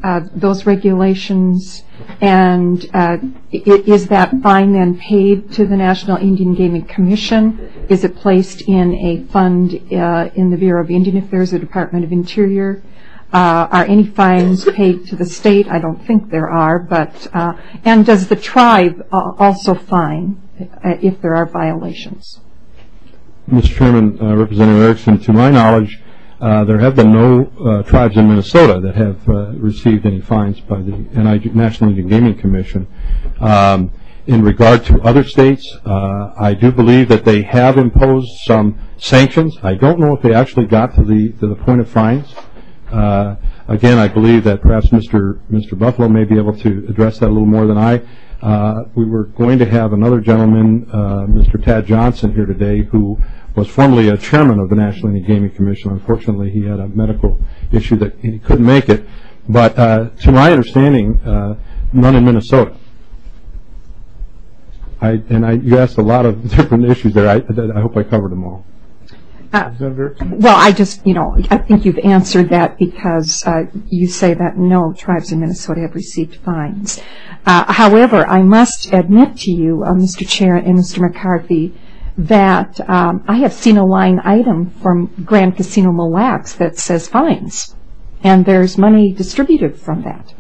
Speaker 6: uh, those regulations, and uh, i- is that fine then paid to the National Indian Gaming Commission? Is it placed in a fund uh, in the Bureau of Indian Affairs or Department of Interior? Uh, are any fines paid to the state? I don't think there are, but, uh, and does the tribe uh, also fine uh, if there are violations?
Speaker 3: Mister Chairman, uh, Representative Erickson, to my knowledge, uh, there have been no uh, tribes in Minnesota that have uh, received any fines by the N I G, National Indian Gaming Commission. Um, in regard to other states, uh, I do believe that they have imposed some sanctions. I don't know if they actually got to the to the point of fines. Uh, again, I believe that perhaps Mister Mister Buffalo may be able to address that a little more than I. Uh, we were going to have another gentleman, uh, Mister Tad Johnson, here today, who was formerly a chairman of the National Indian Gaming Commission. Unfortunately, he had a medical issue that he couldn't make it. But uh, to my understanding, uh, none in Minnesota. I, and I, you asked a lot of different issues there. I, I hope I covered them all.
Speaker 6: Uh, well, I just, you know, I think you've answered that because uh, you say that no tribes in Minnesota have received fines. Uh, however, I must admit to you, uh, Mister Chair and Mister McCarthy, that um, I have seen a line item from Grand Casino Mille Lacs that says fines, and there's money distributed from that.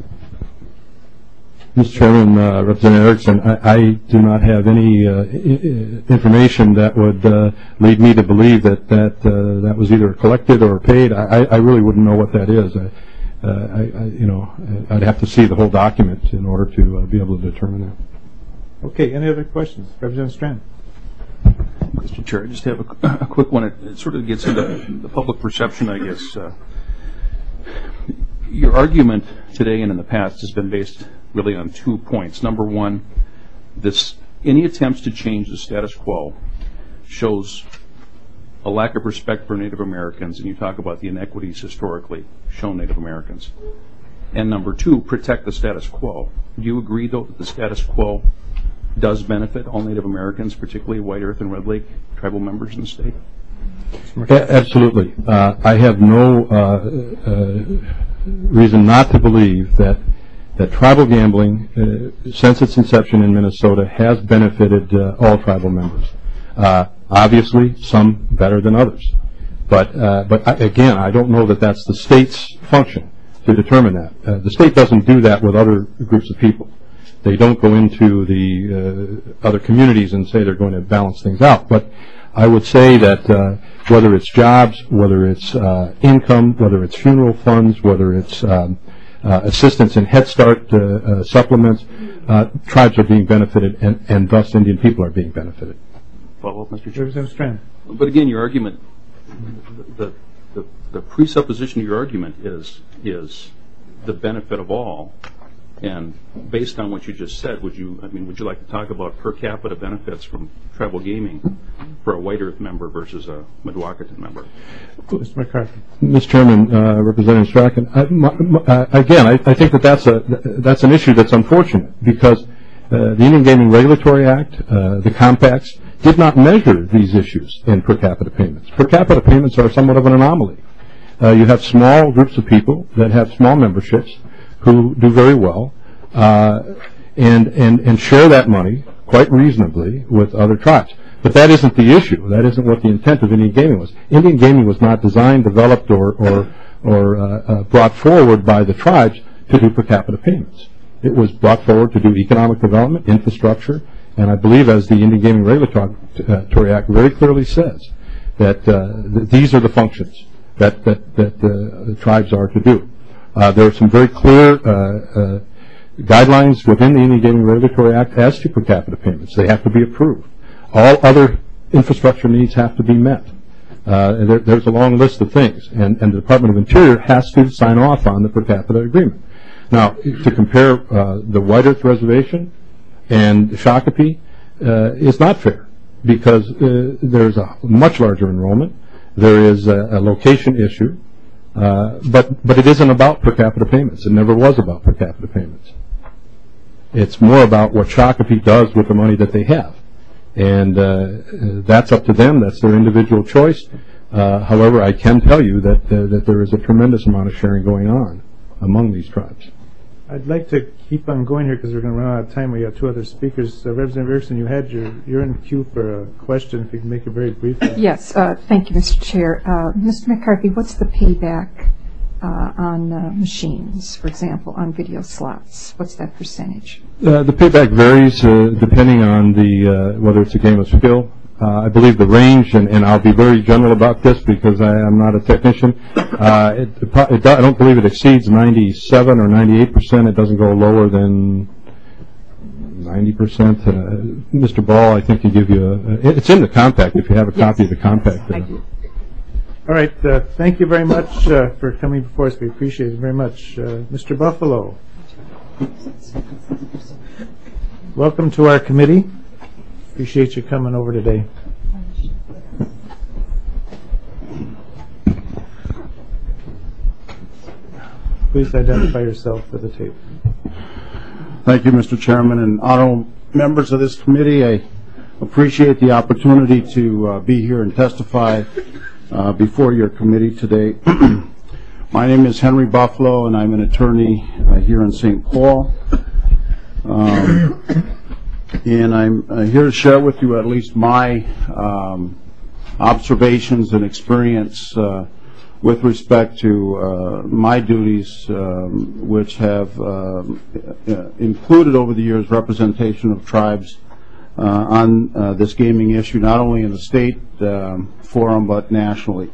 Speaker 3: Mister Chairman, uh, Representative Erickson, I, I do not have any uh, I- information that would uh, lead me to believe that that uh, that was either collected or paid. I, I really wouldn't know what that is. I, uh, I, I, you know, I'd have to see the whole document in order to uh, be able to determine that.
Speaker 1: Okay, any other questions? Representative Strand.
Speaker 9: Mister Chair, I just have a, a quick one. It, it sort of gets into the public perception, I guess. Uh, your argument today and in the past has been based really on two points. Number one, this any attempts to change the status quo shows a lack of respect for Native Americans, and you talk about the inequities historically shown Native Americans. And number two, protect the status quo. Do you agree, though, that the status quo does benefit all Native Americans, particularly White Earth and Red Lake tribal members in the state?
Speaker 3: A- absolutely. Uh, I have no uh, uh, reason not to believe that that tribal gambling, uh, since its inception in Minnesota, has benefited uh, all tribal members. Uh, obviously, some better than others. But, uh, but I, again, I don't know that that's the state's function to determine that. Uh, the state doesn't do that with other groups of people. They don't go into the uh, other communities and say they're going to balance things out. But I would say that uh, whether it's jobs, whether it's uh, income, whether it's funeral funds, whether it's um, uh, assistance in Head Start uh, uh, supplements, uh, tribes are being benefited, and, and thus Indian people are being benefited.
Speaker 9: Follow up, Mister Chair.
Speaker 1: Representative Strand.
Speaker 9: But again, your argument, the, the, the presupposition of your argument is is the benefit of all. And based on what you just said, would you, I mean, would you like to talk about per capita benefits from tribal gaming for a White Earth member versus a Mdewakanton member?
Speaker 1: Mister McCarthy.
Speaker 3: Mister Chairman, uh, Representative Strachan, I, my, my, uh, again, I, I think that that's a that's an issue that's unfortunate because uh, the Indian Gaming Regulatory Act, uh, the compacts, did not measure these issues in per capita payments. Per capita payments are somewhat of an anomaly. Uh, you have small groups of people that have small memberships who do very well uh, and, and, and share that money quite reasonably with other tribes. But that isn't the issue. That isn't what the intent of Indian gaming was. Indian gaming was not designed, developed, or, or, or uh, uh, brought forward by the tribes to do per capita payments. It was brought forward to do economic development, infrastructure, and I believe, as the Indian Gaming Regulatory Act very clearly says, that uh, th these are the functions that, that, that uh, the tribes are to do. Uh, there are some very clear uh, uh, guidelines within the Indian Gaming Regulatory Act as to per capita payments. They have to be approved. All other infrastructure needs have to be met. Uh, there, there's a long list of things, and, and the Department of Interior has to sign off on the per capita agreement. Now, to compare uh, the White Earth Reservation and Shakopee uh, is not fair because uh, there's a much larger enrollment. There is a, a location issue. Uh, but but it isn't about per capita payments. It never was about per capita payments. It's more about what Shakopee does with the money that they have, and uh, that's up to them. That's their individual choice. Uh, however, I can tell you that uh, that there is a tremendous amount of sharing going on. among these tribes.
Speaker 1: I'd like to keep on going here because we're going to run out of time. We got two other speakers. Uh, Representative Erickson, you had your, you're in queue for a question. If you can make it very brief.
Speaker 6: Yes, uh, thank you, Mister Chair. Uh, Mister McCarthy, what's the payback uh, on uh, machines, for example, on video slots? What's that percentage?
Speaker 3: Uh, the payback varies uh, depending on the uh, whether it's a game of skill. Uh, I believe the range, and, and I'll be very general about this because I am not a technician. Uh, it, it, it, I don't believe it exceeds ninety-seven or ninety-eight percent. It doesn't go lower than ninety percent. Uh, Mister Ball, I think, can give you a. It's in the compact if you have a
Speaker 6: Yes.
Speaker 3: copy of the compact.
Speaker 6: I do.
Speaker 1: All right. Uh, thank you very much uh, for coming before us. We appreciate it very much. Uh, Mister Buffalo, welcome to our committee. Appreciate you coming over today. Please identify yourself for the tape.
Speaker 10: Thank you, Mister Chairman, and honorable members of this committee. I appreciate the opportunity to uh, be here and testify uh, before your committee today. My name is Henry Buffalo, and I'm an attorney uh, here in Saint Paul. Um, and I'm uh, here to share with you at least my um, observations and experience uh, with respect to uh, my duties, um, which have um, uh, included over the years representation of tribes uh, on uh, this gaming issue, not only in the state um, forum but nationally.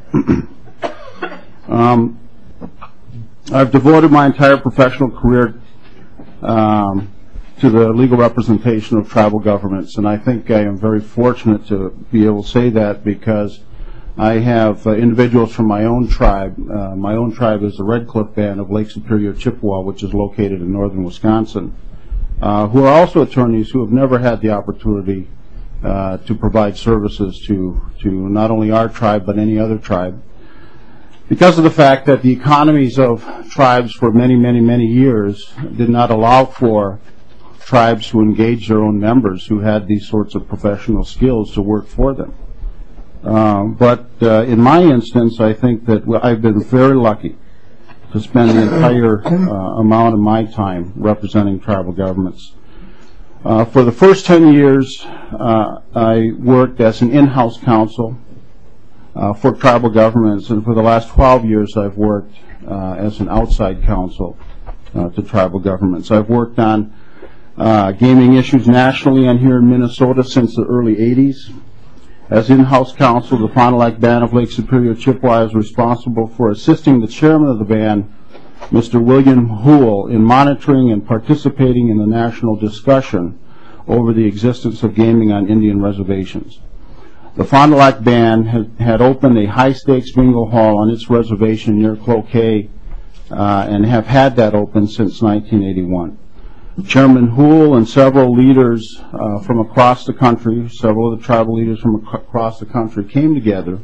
Speaker 10: um, I've devoted my entire professional career um, to the legal representation of tribal governments, and I think I am very fortunate to be able to say that because I have uh, individuals from my own tribe. Uh, my own tribe is the Red Cliff Band of Lake Superior, Chippewa, which is located in northern Wisconsin, uh, who are also attorneys who have never had the opportunity uh, to provide services to, to not only our tribe but any other tribe, because of the fact that the economies of tribes for many, many, many years did not allow for tribes to engage their own members who had these sorts of professional skills to work for them. Uh, but uh, in my instance, I think that I've been very lucky to spend the entire uh, amount of my time representing tribal governments. Uh, for the first ten years, uh, I worked as an in-house counsel uh, for tribal governments, and for the last twelve years, I've worked uh, as an outside counsel uh, to tribal governments. I've worked on uh, gaming issues nationally and here in Minnesota since the early eighties. As in-house counsel, the Fond du Lac Band of Lake Superior, Chippewa is responsible for assisting the chairman of the band, Mister William Hoole, in monitoring and participating in the national discussion over the existence of gaming on Indian reservations. The Fond du Lac Band had, had opened a high-stakes bingo hall on its reservation near Cloquet uh, and have had that open since nineteen eighty-one. Chairman Hoole and several leaders uh, from across the country, several of the tribal leaders from ac across the country came together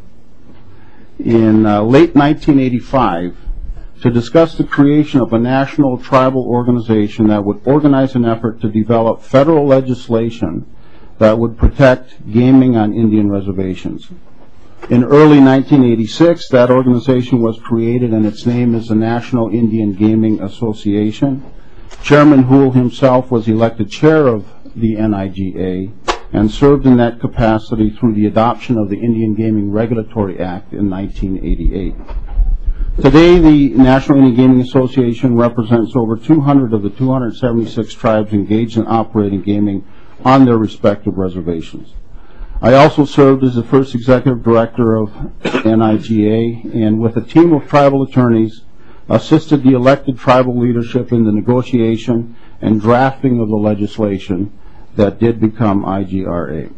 Speaker 10: in uh, late nineteen eighty-five to discuss the creation of a national tribal organization that would organize an effort to develop federal legislation that would protect gaming on Indian reservations. In early nineteen eighty-six, that organization was created, and its name is the National Indian Gaming Association. Chairman Hoole himself was elected chair of the N I G A and served in that capacity through the adoption of the Indian Gaming Regulatory Act in nineteen eighty-eight. Today, the National Indian Gaming Association represents over two hundred of the two hundred seventy-six tribes engaged in operating gaming on their respective reservations. I also served as the first executive director of N I G A, and with a team of tribal attorneys, assisted the elected tribal leadership in the negotiation and drafting of the legislation that did become I G R A.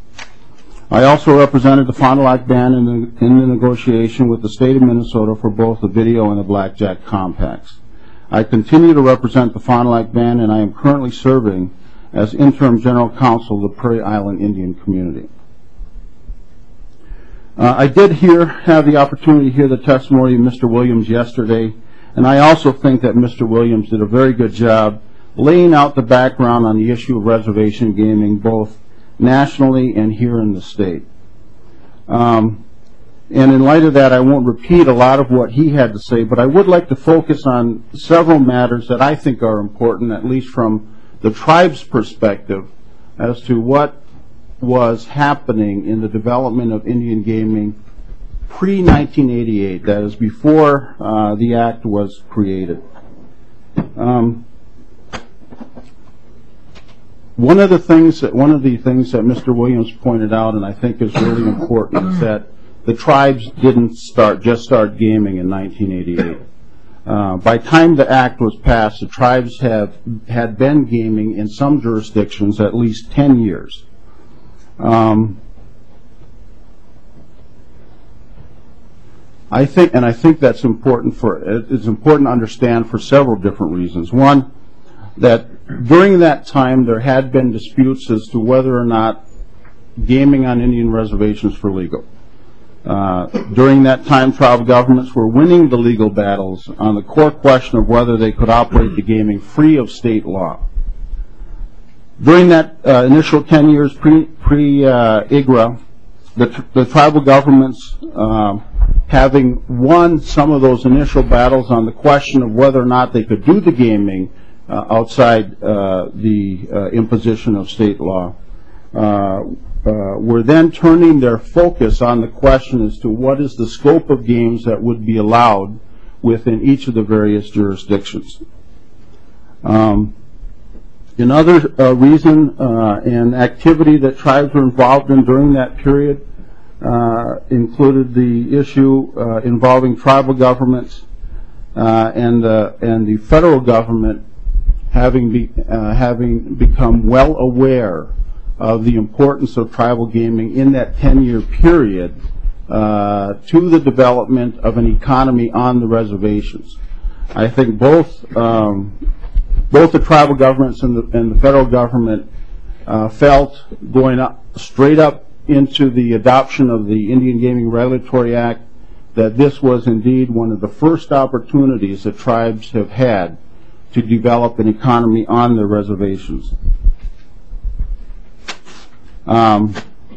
Speaker 10: I also represented the Fond du Lac Band in the, in the negotiation with the state of Minnesota for both the video and the blackjack compacts. I continue to represent the Fond du Lac Band, and I am currently serving as interim general counsel of the Prairie Island Indian community. Uh, I did hear, have the opportunity to hear the testimony of Mister Williams yesterday, and I also think that Mister Williams did a very good job laying out the background on the issue of reservation gaming, both nationally and here in the state. Um, and in light of that, I won't repeat a lot of what he had to say, but I would like to focus on several matters that I think are important, at least from the tribe's perspective, as to what was happening in the development of Indian gaming pre nineteen eighty-eight, that is before uh, the act was created. Um, one of the things that one of the things that Mister Williams pointed out, and I think is really important, is that the tribes didn't start just start gaming in nineteen eighty-eight. Uh, by the time the act was passed, the tribes have had been gaming in some jurisdictions at least ten years. Um, I think, and I think that's important for, it's important to understand for several different reasons. One, that during that time there had been disputes as to whether or not gaming on Indian reservations were legal. Uh, during that time, tribal governments were winning the legal battles on the core question of whether they could operate the gaming free of state law. During that uh, initial ten years pre, pre uh, I G R A, the, tr the tribal governments, uh, having won some of those initial battles on the question of whether or not they could do the gaming uh, outside uh, the uh, imposition of state law, uh, uh, were then turning their focus on the question as to what is the scope of games that would be allowed within each of the various jurisdictions. Um, Another uh, reason uh, and activity that tribes were involved in during that period uh, included the issue uh, involving tribal governments uh, and the and the federal government having be, uh, having become well aware of the importance of tribal gaming in that ten-year period uh, to the development of an economy on the reservations. I think both. Um, Both the tribal governments and the, and the federal government uh, felt, going up, straight up into the adoption of the Indian Gaming Regulatory Act, that this was indeed one of the first opportunities that tribes have had to develop an economy on their reservations. Um,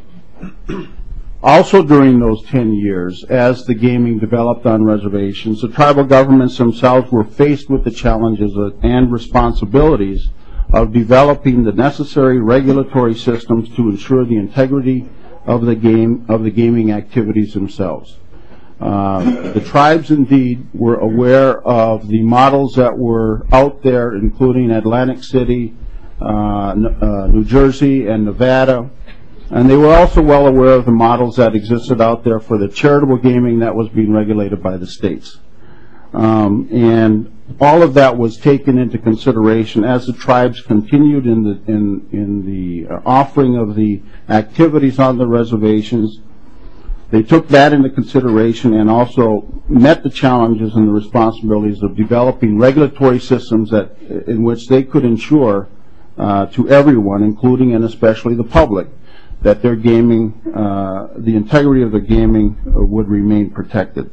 Speaker 10: Also during those ten years, as the gaming developed on reservations, the tribal governments themselves were faced with the challenges and responsibilities of developing the necessary regulatory systems to ensure the integrity of the game of the gaming activities themselves. Uh, the tribes indeed were aware of the models that were out there, including Atlantic City, uh, uh, New Jersey, and Nevada. And they were also well aware of the models that existed out there for the charitable gaming that was being regulated by the states. Um, and all of that was taken into consideration as the tribes continued in the, in, in the uh, offering of the activities on the reservations. They took that into consideration and also met the challenges and the responsibilities of developing regulatory systems that, in which they could ensure uh, to everyone, including and especially the public, that their gaming, uh, the integrity of the gaming uh, would remain protected.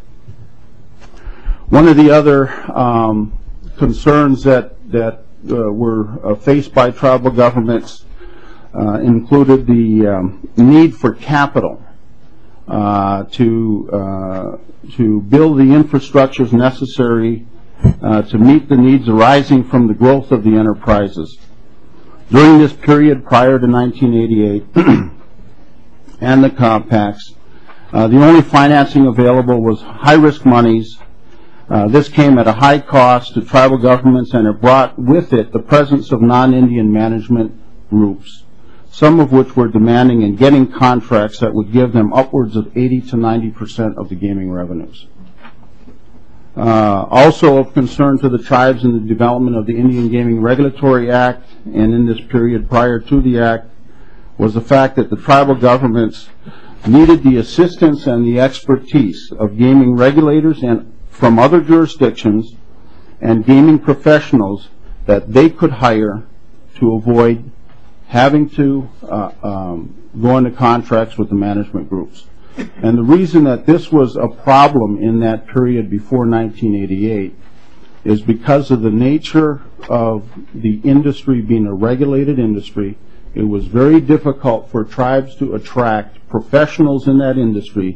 Speaker 10: One of the other um, concerns that, that uh, were uh, faced by tribal governments uh, included the um, need for capital uh, to, uh, to build the infrastructures necessary uh, to meet the needs arising from the growth of the enterprises. During this period prior to nineteen eighty-eight and the compacts, uh, the only financing available was high-risk monies. Uh, this came at a high cost to tribal governments, and it brought with it the presence of non-Indian management groups, some of which were demanding and getting contracts that would give them upwards of eighty to ninety percent of the gaming revenues. Uh, also of concern to the tribes in the development of the Indian Gaming Regulatory Act, and in this period prior to the act, was the fact that the tribal governments needed the assistance and the expertise of gaming regulators and from other jurisdictions and gaming professionals that they could hire to avoid having to uh, um, go into contracts with the management groups. And the reason that this was a problem in that period before nineteen eighty-eight is because of the nature of the industry being a regulated industry. It was very difficult for tribes to attract professionals in that industry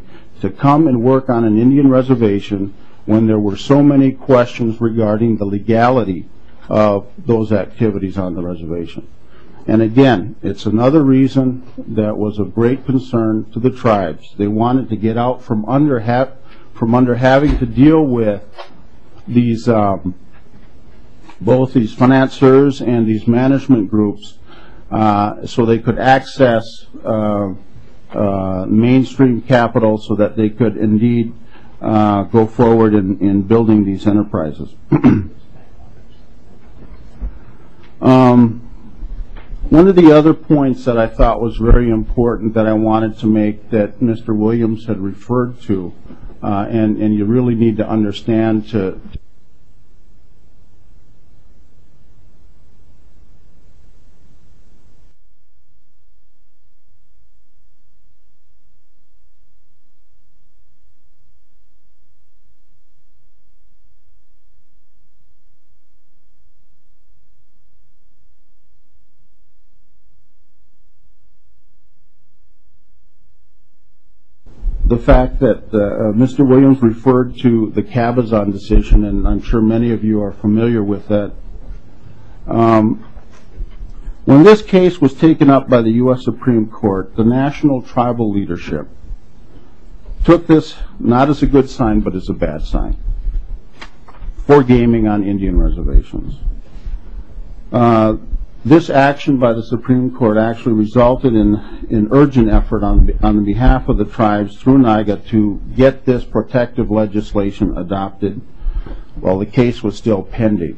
Speaker 10: to come and work on an Indian reservation when there were so many questions regarding the legality of those activities on the reservation. And again, it's another reason that was of great concern to the tribes. They wanted to get out from under ha from under having to deal with these um, both these financiers and these management groups, uh, so they could access uh, uh, mainstream capital so that they could indeed uh, go forward in, in building these enterprises. um, One of the other points that I thought was very important that I wanted to make that Mister Williams had referred to, uh, and, and you really need to understand to the fact that uh, Mister Williams referred to the Cabazon decision, and I'm sure many of you are familiar with that. Um, when this case was taken up by the U S Supreme Court, the national tribal leadership took this not as a good sign, but as a bad sign for gaming on Indian reservations. Uh, This action by the Supreme Court actually resulted in an urgent effort on, on behalf of the tribes through NIGA to get this protective legislation adopted while the case was still pending.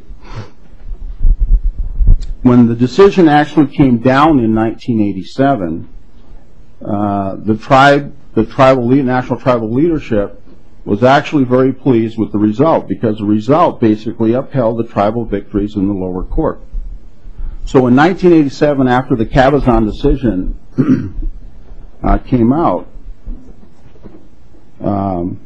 Speaker 10: When the decision actually came down in nineteen eighty-seven, uh, the tribe, the tribal national tribal leadership was actually very pleased with the result, because the result basically upheld the tribal victories in the lower court. So in nineteen eighty-seven, after the Cabazon decision uh, came out, um,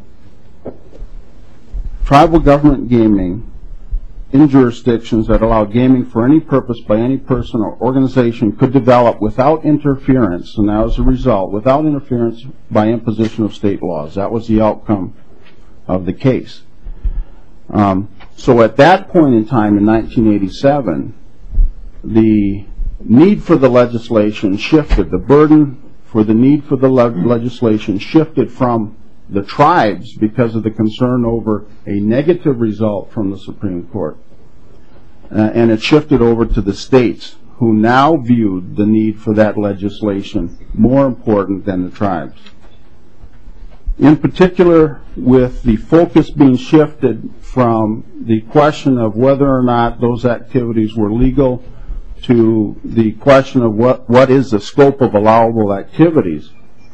Speaker 10: tribal government gaming in jurisdictions that allow gaming for any purpose by any person or organization could develop without interference, and that was the result, without interference by imposition of state laws. That was the outcome of the case. Um, so at that point in time in nineteen eighty-seven, the need for the legislation shifted. The burden for the need for the le legislation shifted from the tribes because of the concern over a negative result from the Supreme Court. Uh, and it shifted over to the states, who now viewed the need for that legislation more important than the tribes. In particular, with the focus being shifted from the question of whether or not those activities were legal to the question of what, what is the scope of allowable activities.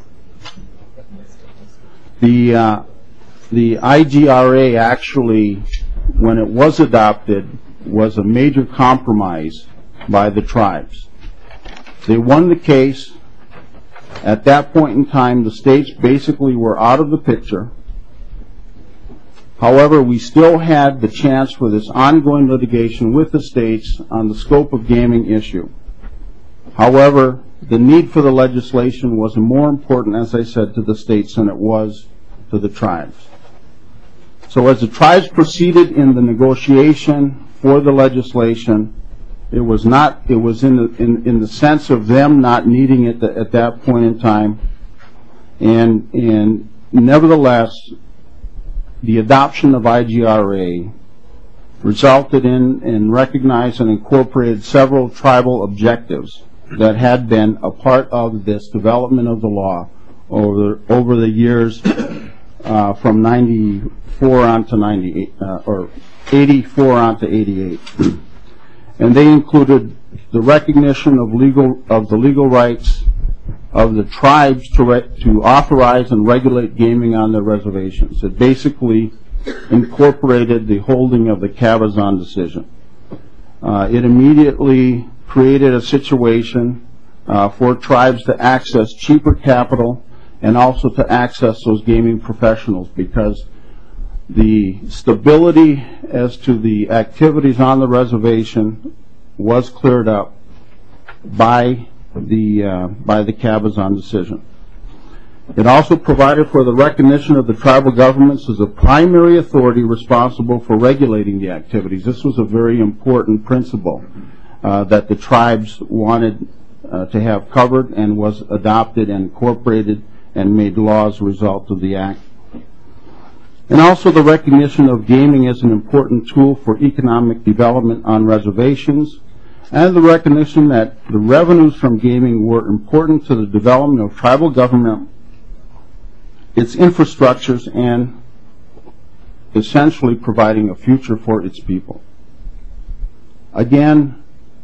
Speaker 10: The, uh, the I G R A actually, when it was adopted, was a major compromise by the tribes. They won the case. At that point in time, the states basically were out of the picture. However, we still had the chance for this ongoing litigation with the states on the scope of gaming issue. However, the need for the legislation was more important, as I said, to the states than it was to the tribes. So as the tribes proceeded in the negotiation for the legislation, it was not, it was in the, in, in the sense of them not needing it at that point in time. And, and nevertheless, the adoption of I G R A resulted in and recognized and incorporated several tribal objectives that had been a part of this development of the law over, over the years uh, from ninety-four on to ninety-eight, uh, or eighty-four on to eighty-eight. And they included the recognition of legal of the legal rights of the tribes to, re to authorize and regulate gaming on their reservations. It basically incorporated the holding of the Cabazon decision. Uh, it immediately created a situation uh, for tribes to access cheaper capital and also to access those gaming professionals, because the stability as to the activities on the reservation was cleared up by the uh, by the Cabazon decision. It also provided for the recognition of the tribal governments as the primary authority responsible for regulating the activities. This was a very important principle uh, that the tribes wanted uh, to have covered, and was adopted and incorporated and made law as a result of the act. And also the recognition of gaming as an important tool for economic development on reservations, and the recognition that the revenues from gaming were important to the development of tribal government, its infrastructures, and essentially providing a future for its people. Again,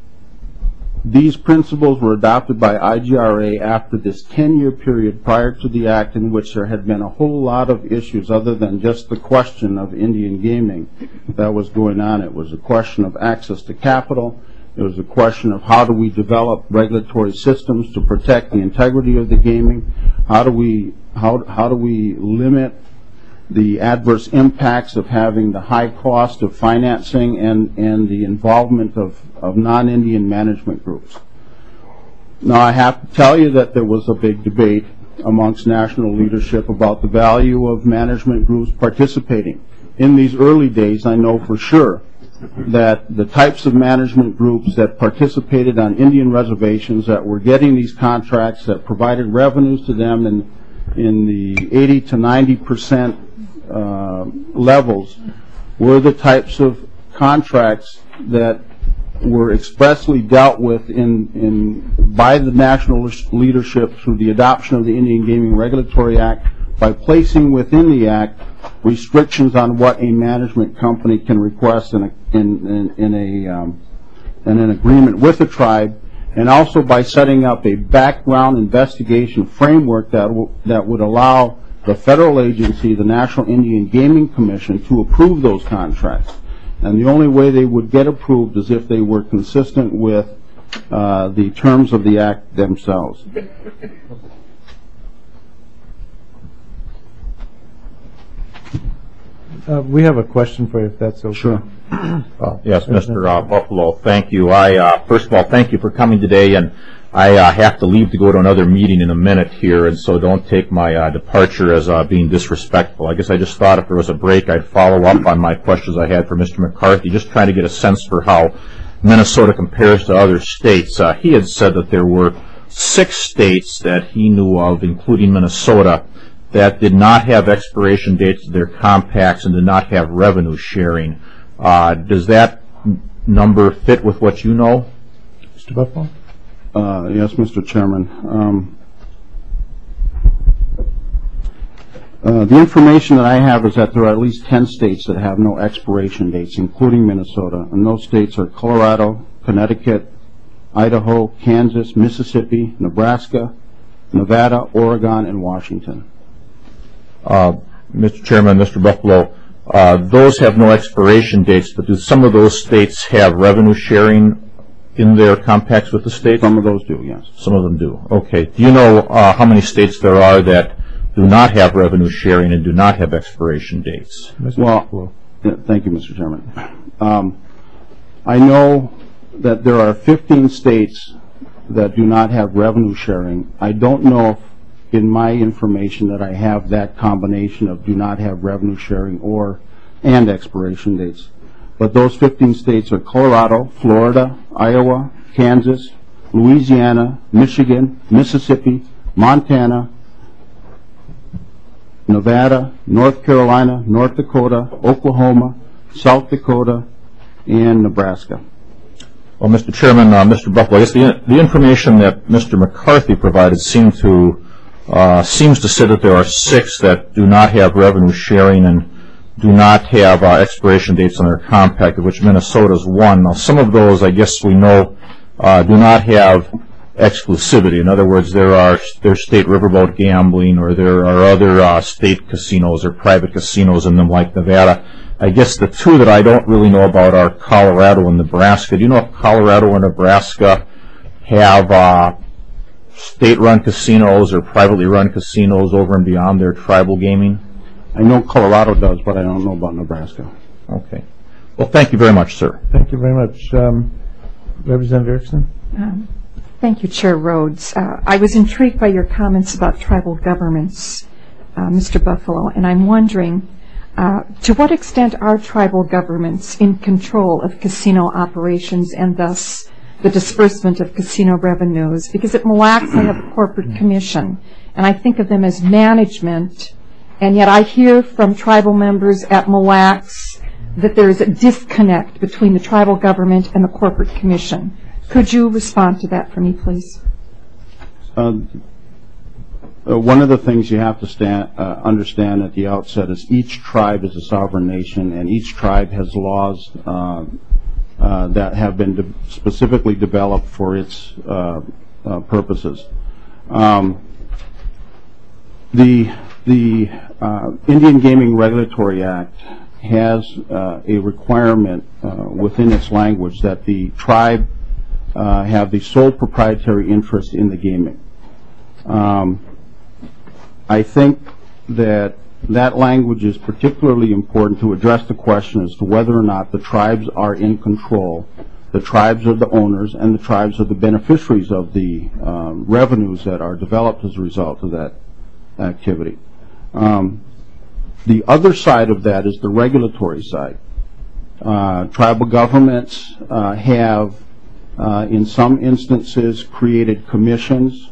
Speaker 10: these principles were adopted by I G R A after this ten-year period prior to the act, in which there had been a whole lot of issues other than just the question of Indian gaming that was going on. It was a question of access to capital. It was a question of how do we develop regulatory systems to protect the integrity of the gaming. How do we how how do we limit the adverse impacts of having the high cost of financing and, and the involvement of, of non-Indian management groups. Now, I have to tell you that there was a big debate amongst national leadership about the value of management groups participating. In these early days, I know for sure that the types of management groups that participated on Indian reservations, that were getting these contracts, that provided revenues to them in, in the eighty to ninety percent Uh, levels, were the types of contracts that were expressly dealt with in, in by the national leadership through the adoption of the Indian Gaming Regulatory Act, by placing within the act restrictions on what a management company can request in a in, in, in a um, in an agreement with a tribe, and also by setting up a background investigation framework that w that would allow the federal agency, the National Indian Gaming Commission, to approve those contracts. And the only way they would get approved is if they were consistent with uh, the terms of the act themselves.
Speaker 1: Uh, we have a question for you, if that's okay.
Speaker 10: Sure.
Speaker 7: Uh, yes, Mister Uh, Buffalo, thank you. I uh, first of all, thank you for coming today, and I uh, have to leave to go to another meeting in a minute here, and so don't take my uh, departure as uh, being disrespectful. I guess I just thought if there was a break, I'd follow up on my questions I had for Mister McCarthy, just trying to get a sense for how Minnesota compares to other states. Uh, he had said that there were six states that he knew of, including Minnesota, that did not have expiration dates to their compacts and did not have revenue sharing. Uh, does that number fit with what you know?
Speaker 1: Mister Buffalo?
Speaker 10: Uh, yes, Mister Chairman. Um, uh, the information that I have is that there are at least ten states that have no expiration dates, including Minnesota. And those states are Colorado, Connecticut, Idaho, Kansas, Mississippi, Nebraska, Nevada, Oregon, and Washington.
Speaker 7: Uh, Mister Chairman, Mister Buffalo, uh, those have no expiration dates, but do some of those states have revenue sharing in their compacts with the states?
Speaker 10: Some of those do, yes.
Speaker 7: Some of them do. Okay. Do you know uh, how many states there are that do not have revenue sharing and do not have expiration dates?
Speaker 1: Mister
Speaker 10: Well,
Speaker 1: Buffalo.
Speaker 10: yeah, thank you, Mister Chairman. Um, I know that there are fifteen states that do not have revenue sharing. I don't know if in my information that I have that combination of do not have revenue sharing or and expiration dates. But those fifteen states are Colorado, Florida, Iowa, Kansas, Louisiana, Michigan, Mississippi, Montana, Nevada, North Carolina, North Dakota, Oklahoma, South Dakota, and Nebraska.
Speaker 7: Well, Mister Chairman, uh, Mister Buffalo, I guess the, the information that Mister McCarthy provided seemed to uh, seems to say that there are six that do not have revenue sharing and do not have uh, expiration dates on their compact, of which Minnesota is one. Now, some of those, I guess we know, uh, do not have exclusivity. In other words, there are there's state riverboat gambling, or there are other uh, state casinos or private casinos in them, like Nevada. I guess the two that I don't really know about are Colorado and Nebraska. Do you know if Colorado and Nebraska have uh, state-run casinos or privately run casinos over and beyond their tribal gaming?
Speaker 10: I know Colorado does, but I don't know about Nebraska.
Speaker 7: Okay. Well, thank you very much, sir.
Speaker 1: Thank you very much. Um, Representative Erickson?
Speaker 6: Um, Thank you, Chair Rhodes. Uh, I was intrigued by your comments about tribal governments, uh, Mister Buffalo, and I'm wondering, uh, to what extent are tribal governments in control of casino operations and thus the disbursement of casino revenues? Because at Mille Lacs I have a corporate commission, and I think of them as management, and yet I hear from tribal members at Mille Lacs that there is a disconnect between the tribal government and the corporate commission. Could you respond to that for me, please?
Speaker 10: Uh, uh, one of the things you have to stand, uh, understand at the outset is each tribe is a sovereign nation, and each tribe has laws uh, uh, that have been de- specifically developed for its uh, uh, purposes. Um, the the uh, Indian Gaming Regulatory Act has uh, a requirement uh, within its language that the tribe uh, have the sole proprietary interest in the gaming. Um, I think that that language is particularly important to address the question as to whether or not the tribes are in control. The tribes are the owners, and the tribes are the beneficiaries of the um, revenues that are developed as a result of that activity. Um, the other side of that is the regulatory side. Uh, tribal governments uh, have, uh, in some instances, created commissions.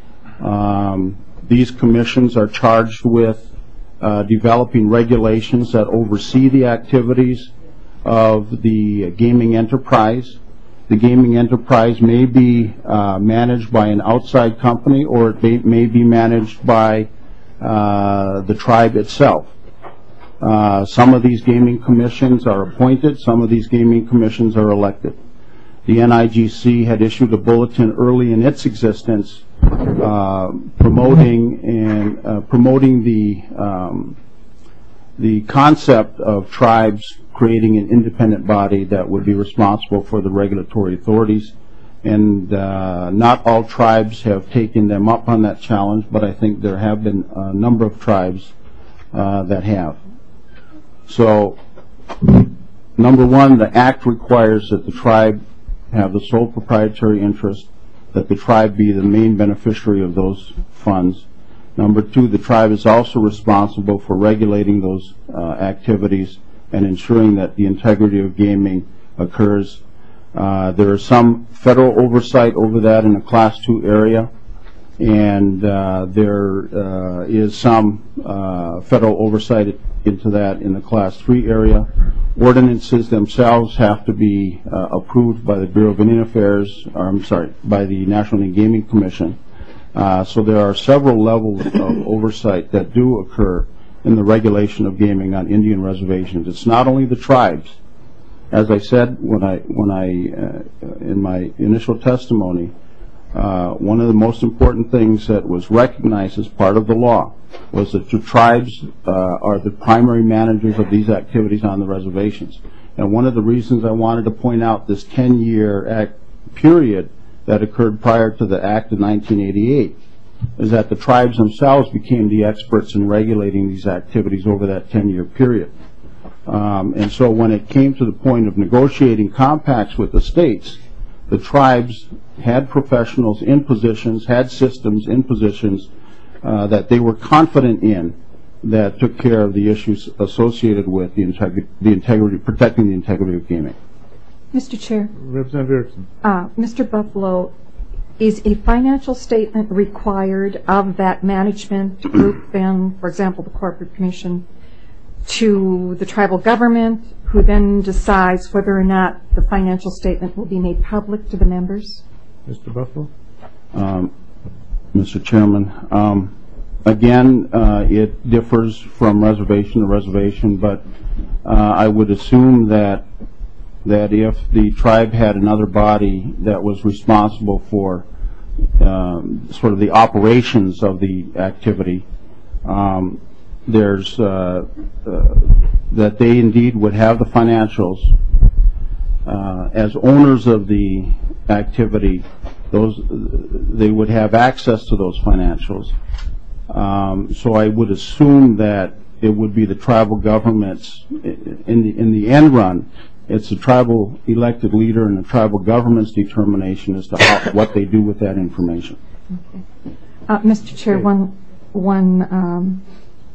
Speaker 10: Um, these commissions are charged with uh, developing regulations that oversee the activities of the gaming enterprise. The gaming enterprise may be uh, managed by an outside company, or it may, may be managed by uh, the tribe itself. Uh, some of these gaming commissions are appointed, some of these gaming commissions are elected. The N I G C had issued a bulletin early in its existence uh, promoting and uh, promoting the um, the concept of tribes creating an independent body that would be responsible for the regulatory authorities. And uh, not all tribes have taken them up on that challenge, but I think there have been a number of tribes uh, that have. So, number one, the Act requires that the tribe have the sole proprietary interest, that the tribe be the main beneficiary of those funds. Number two, the tribe is also responsible for regulating those uh, activities and ensuring that the integrity of gaming occurs. Uh, there is some federal oversight over that in the Class two area, and uh, there uh, is some uh, federal oversight into that in the Class three area. Ordinances themselves have to be uh, approved by the Bureau of Indian Affairs, or I'm sorry, by the National Indian Gaming Commission. Uh, so there are several levels of oversight that do occur in the regulation of gaming on Indian reservations. It's not only the tribes. As I said when I, when I uh, in my initial testimony, uh, one of the most important things that was recognized as part of the law was that the tribes uh, are the primary managers of these activities on the reservations. And one of the reasons I wanted to point out this ten-year act period that occurred prior to the Act of nineteen eighty-eight is that the tribes themselves became the experts in regulating these activities over that ten-year period. Um, and so when it came to the point of negotiating compacts with the states, the tribes had professionals in positions, had systems in positions uh, that they were confident in that took care of the issues associated with the, integ- the integrity, protecting the integrity of gaming.
Speaker 6: Mister Chair.
Speaker 1: Representative Erickson.
Speaker 6: Uh, Mister Buffalo, is a financial statement required of that management group then, for example, the corporate commission, to the tribal government, who then decides whether or not the financial statement will be made public to the members?
Speaker 1: Mister Buffalo?
Speaker 10: Um, Mister Chairman, um, again, uh, it differs from reservation to reservation, but uh, I would assume that that if the tribe had another body that was responsible for um, sort of the operations of the activity, um, there's uh, uh, that they indeed would have the financials uh, as owners of the activity. Those they would have access to those financials. Um, so I would assume that it would be the tribal governments in the in the end run It's the tribal elected leader and the tribal government's determination as to how, what they do with that information.
Speaker 6: Okay. Uh, Mister Chair, one, one, um,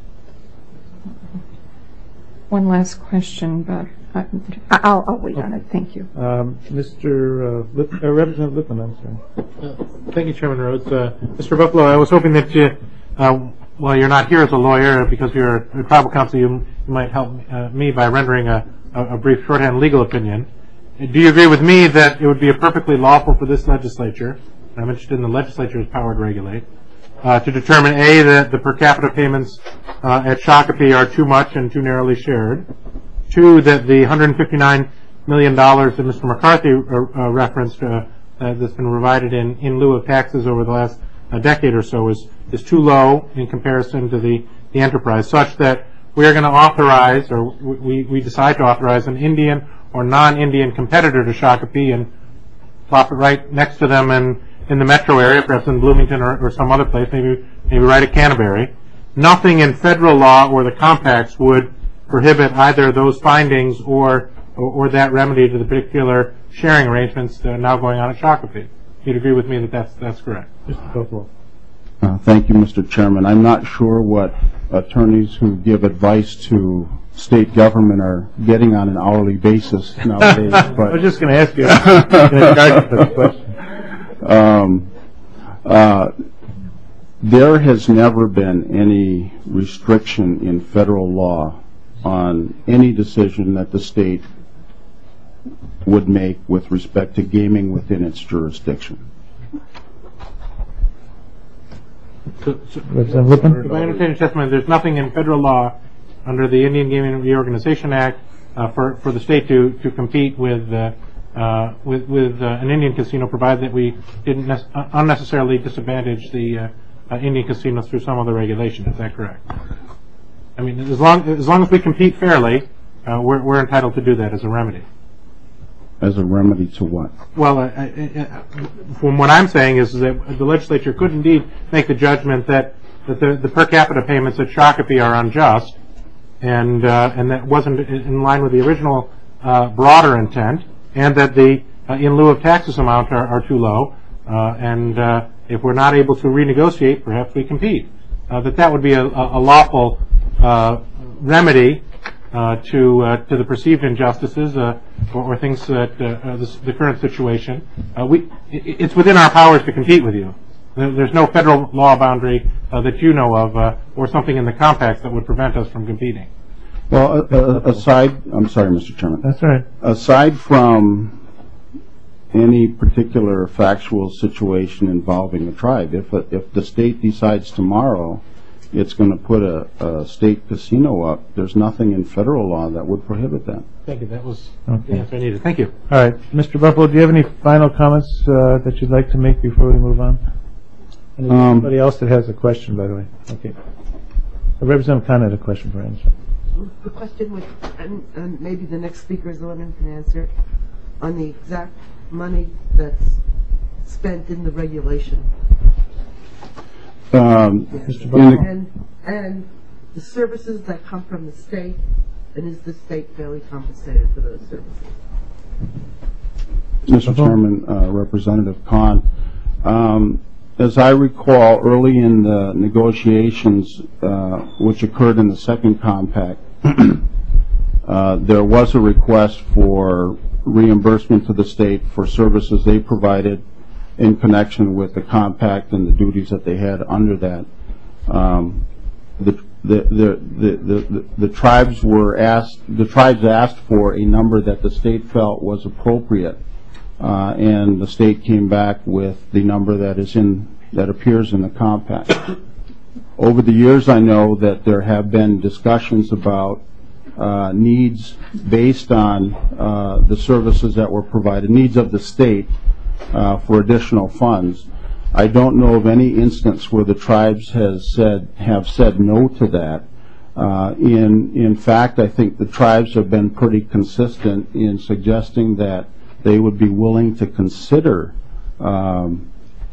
Speaker 6: one last question, but uh, I'll, I'll wait on it. Thank you.
Speaker 1: Um, Mister Uh, Lip, uh, Representative Lippman, I'm sorry.
Speaker 2: Uh, Thank you, Chairman Rhodes. Uh, Mister Buffalo, I was hoping that you, uh, while you're not here as a lawyer, because you're a tribal counsel, you, you might help uh, me by rendering a, a, a brief shorthand legal opinion. Do you agree with me that it would be perfectly lawful for this legislature, and I'm interested in the legislature's power to regulate, uh, to determine, A, that the per capita payments uh, at Shakopee are too much and too narrowly shared, two, that the one hundred fifty-nine million dollars that Mister McCarthy uh, uh, referenced uh, uh, that's been provided in, in lieu of taxes over the last uh, decade or so is, is too low in comparison to the, the enterprise, such that we are going to authorize, or we, we decide to authorize, an Indian or non-Indian competitor to Shakopee and plop it right next to them in, in the metro area, perhaps in Bloomington or, or some other place, maybe, maybe right at Canterbury. Nothing in federal law or the compacts would prohibit either those findings or, or, or that remedy to the particular sharing arrangements that are now going on at Shakopee. You'd agree with me that that's, that's correct? Mister Buffalo.
Speaker 10: Uh, thank you, Mister Chairman. I'm not sure what attorneys who give advice to state government are getting on an hourly basis nowadays. But
Speaker 1: I was just going to ask you. the question.
Speaker 10: Um, uh, there has never been any restriction in federal law on any decision that the state would make with respect to gaming within its jurisdiction.
Speaker 2: So, so,
Speaker 1: Representative Lippman?
Speaker 2: if I understand your testimony, there's nothing in federal law under the Indian Gaming Reorganization Act uh, for, for the state to, to compete with, uh, uh, with, with uh, an Indian casino, provided that we didn't nec- unnecessarily disadvantage the uh, uh, Indian casinos through some other regulation. Is that correct? I mean, as long as, long as we compete fairly, uh, we're, we're entitled to do that as a remedy.
Speaker 10: As a remedy to what?
Speaker 2: Well, uh, uh, from what I'm saying is that the legislature could indeed make the judgment that, that the, the per capita payments at Shakopee are unjust, and uh, and that wasn't in line with the original uh, broader intent, and that the uh, in lieu of taxes amount are, are too low, uh, and uh, if we're not able to renegotiate, perhaps we compete. Uh, that that would be a, a lawful uh, remedy uh, to uh, to the perceived injustices uh, or, or things that uh, uh, the, the current situation. Uh, we it, it's within our powers to compete with you. There, there's no federal law boundary uh, that you know of, uh, or something in the compacts that would prevent us from competing.
Speaker 10: Well, uh, uh, aside, I'm sorry, Mister Chairman.
Speaker 1: That's right.
Speaker 10: Aside from any particular factual situation involving the tribe, if uh, if the state decides tomorrow it's going to put a, a state casino up, there's nothing in federal law that would prohibit that.
Speaker 2: Thank you. That was
Speaker 1: Okay.
Speaker 2: the answer I needed. Thank you.
Speaker 1: All right. Mister Buffalo, do you have any final comments uh, that you'd like to make before we move on? Anybody
Speaker 10: Um,
Speaker 1: else that has a question, by the way? Okay. Uh, Representative Khan had a question for answer.
Speaker 4: The question would, and, and maybe the next speaker is the one who can answer, on the exact money that's spent in the regulation.
Speaker 10: Um,
Speaker 1: Mister
Speaker 10: in
Speaker 1: Buffalo?
Speaker 10: the-
Speaker 4: And, and the services that come from the state, and is the state fairly compensated for those services?
Speaker 10: Mister Chairman, uh, Representative Khan, um, as I recall, early in the negotiations, uh, which occurred in the second compact, uh, there was a request for reimbursement to the state for services they provided in connection with the compact and the duties that they had under that. Um, the, the, the, the, the, the tribes were asked, the tribes asked for a number that the state felt was appropriate. Uh, and the state came back with the number that is in, that appears in the compact. Over the years, I know that there have been discussions about uh, needs based on uh, the services that were provided, needs of the state uh, for additional funds. I don't know of any instance where the tribes has said, have said no to that. Uh, in, in fact, I think the tribes have been pretty consistent in suggesting that they would be willing to consider um,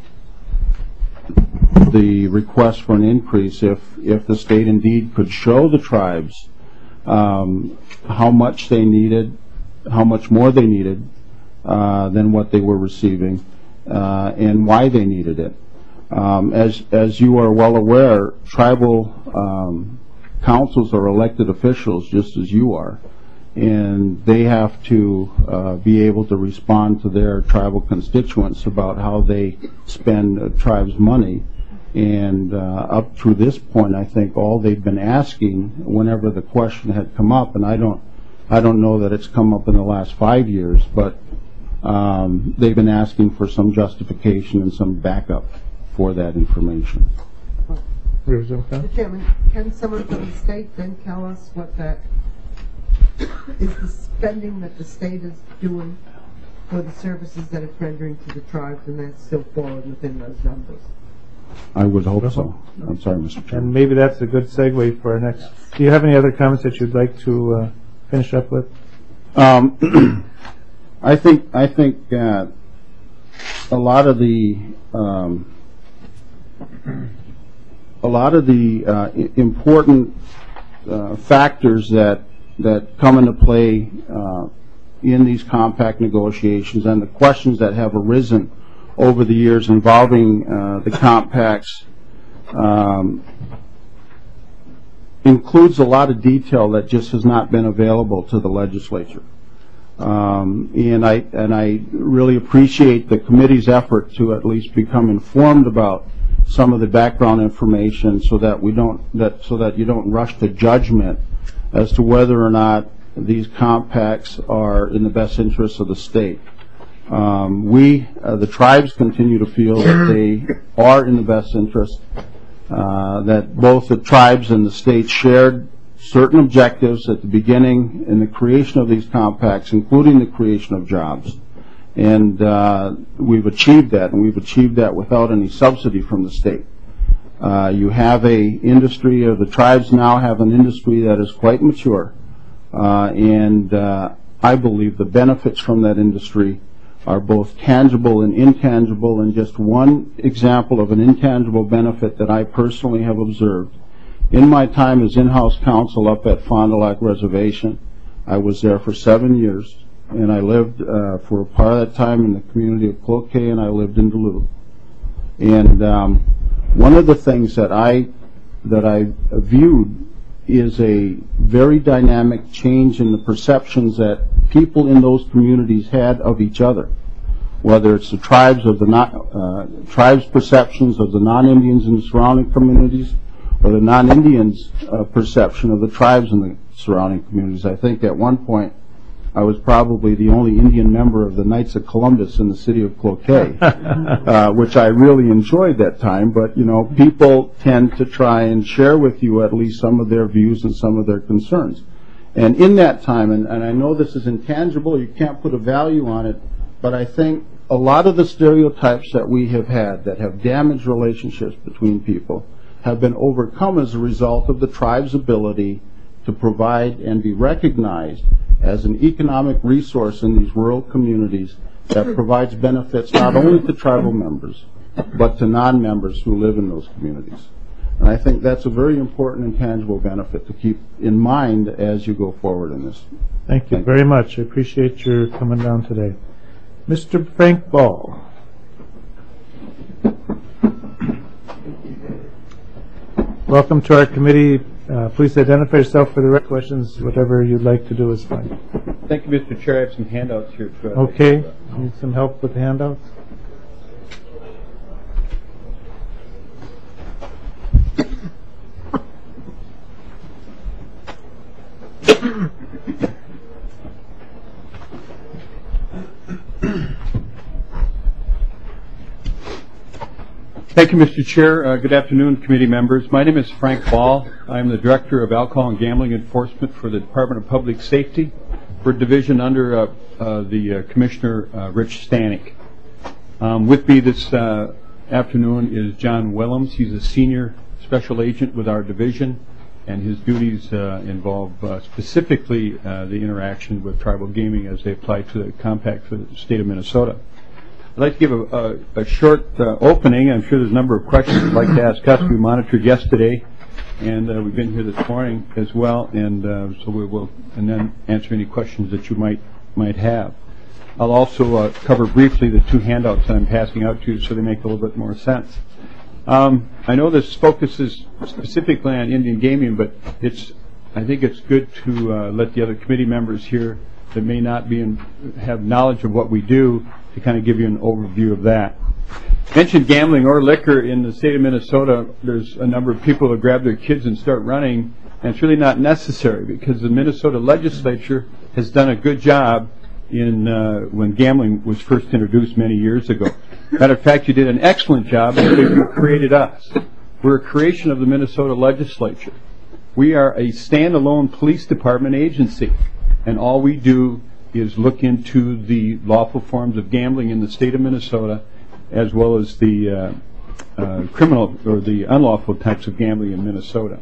Speaker 10: the request for an increase if, if the state indeed could show the tribes um, how much they needed how much more they needed uh, than what they were receiving, uh, and why they needed it. Um, as as you are well aware, tribal um, councils are elected officials just as you are, and they have to uh, be able to respond to their tribal constituents about how they spend uh, tribes' money. And uh, up to this point, I think all they've been asking, whenever the question had come up, and I don't, I don't know that it's come up in the last five years, but um, they've been asking for some justification and some backup for that information.
Speaker 4: Mister Chairman, can someone from the state then tell us what that is, the spending that the state is doing for the services that it's rendering to the tribes, and that's still falling within those numbers?
Speaker 10: I would hope so. I'm sorry, Mister Chairman.
Speaker 1: And maybe that's a good segue for our next. Do you have any other comments that you'd like to uh, finish up with?
Speaker 10: Um, I think I think uh, a lot of the um, a lot of the uh, I- important uh, factors that that come into play uh, in these compact negotiations and the questions that have arisen over the years involving uh, the compacts um, includes a lot of detail that just has not been available to the legislature. Um, and I and I really appreciate the committee's effort to at least become informed about some of the background information, so that we don't that so that you don't rush to judgment as to whether or not these compacts are in the best interests of the state. Um, we, uh, the tribes, continue to feel that they are in the best interest, uh, that both the tribes and the state shared certain objectives at the beginning in the creation of these compacts, including the creation of jobs. And uh, we've achieved that, and we've achieved that without any subsidy from the state. Uh, you have a industry, or the tribes now have an industry that is quite mature, uh, and uh, I believe the benefits from that industry are both tangible and intangible. And just one example of an intangible benefit that I personally have observed. In my time as in-house counsel up at Fond du Lac Reservation, I was there for seven years, and I lived uh, for a part of that time in the community of Cloquet, and I lived in Duluth. And um, one of the things that I that I viewed is a very dynamic change in the perceptions that people in those communities had of each other, whether it's the tribes of the not, uh, tribes' perceptions of the non-Indians in the surrounding communities, or the non-Indians' uh, perception of the tribes in the surrounding communities. I think at one point I was probably the only Indian member of the Knights of Columbus in the city of Cloquet, uh, which I really enjoyed that time. But, you know, people tend to try and share with you at least some of their views and some of their concerns. And in that time, and, and I know this is intangible, you can't put a value on it, but I think a lot of the stereotypes that we have had that have damaged relationships between people have been overcome as a result of the tribe's ability to provide and be recognized as an economic resource in these rural communities that provides benefits not only to tribal members, but to non-members who live in those communities. And I think that's a very important and tangible benefit to keep in mind as you go forward in this.
Speaker 1: Thank you
Speaker 10: Thank
Speaker 1: very much. I appreciate your coming down today. Mister Frank Ball. Welcome to our committee. Uh, please identify yourself for the record. Questions, whatever you'd like to do is fine.
Speaker 11: Thank you, Mister Chair. I have some handouts here. To, uh,
Speaker 1: Okay. Need some help with the handouts?
Speaker 11: Thank you, Mister Chair. Uh, good afternoon, committee members. My name is Frank Ball. I'm the Director of Alcohol and Gambling Enforcement for the Department of Public Safety, for a division under uh, uh, the uh, Commissioner uh, Rich Stanek. Um, with me this uh, afternoon is John Willems. He's a senior special agent with our division, and his duties uh, involve uh, specifically uh, the interaction with tribal gaming as they apply to the compact for the state of Minnesota. I'd like to give a, a, a short uh, opening. I'm sure there's a number of questions I'd like to ask us. We monitored yesterday, and uh, we've been here this morning as well, and uh, so we will and then answer any questions that you might might have. I'll also uh, cover briefly the two handouts that I'm passing out to you so they make a little bit more sense. Um, I know this focuses specifically on Indian gaming, but it's I think it's good to uh, let the other committee members here that may not be in, have knowledge of what we do to kind of give you an overview of that. Mentioned gambling or liquor in the state of Minnesota, there's a number of people that grab their kids and start running, and it's really not necessary because the Minnesota legislature has done a good job in uh, when gambling was first introduced many years ago. Matter of fact, you did an excellent job because you created us. We're a creation of the Minnesota legislature. We are a standalone police department agency, and all we do is look into the lawful forms of gambling in the state of Minnesota, as well as the uh, uh, criminal or the unlawful types of gambling in Minnesota.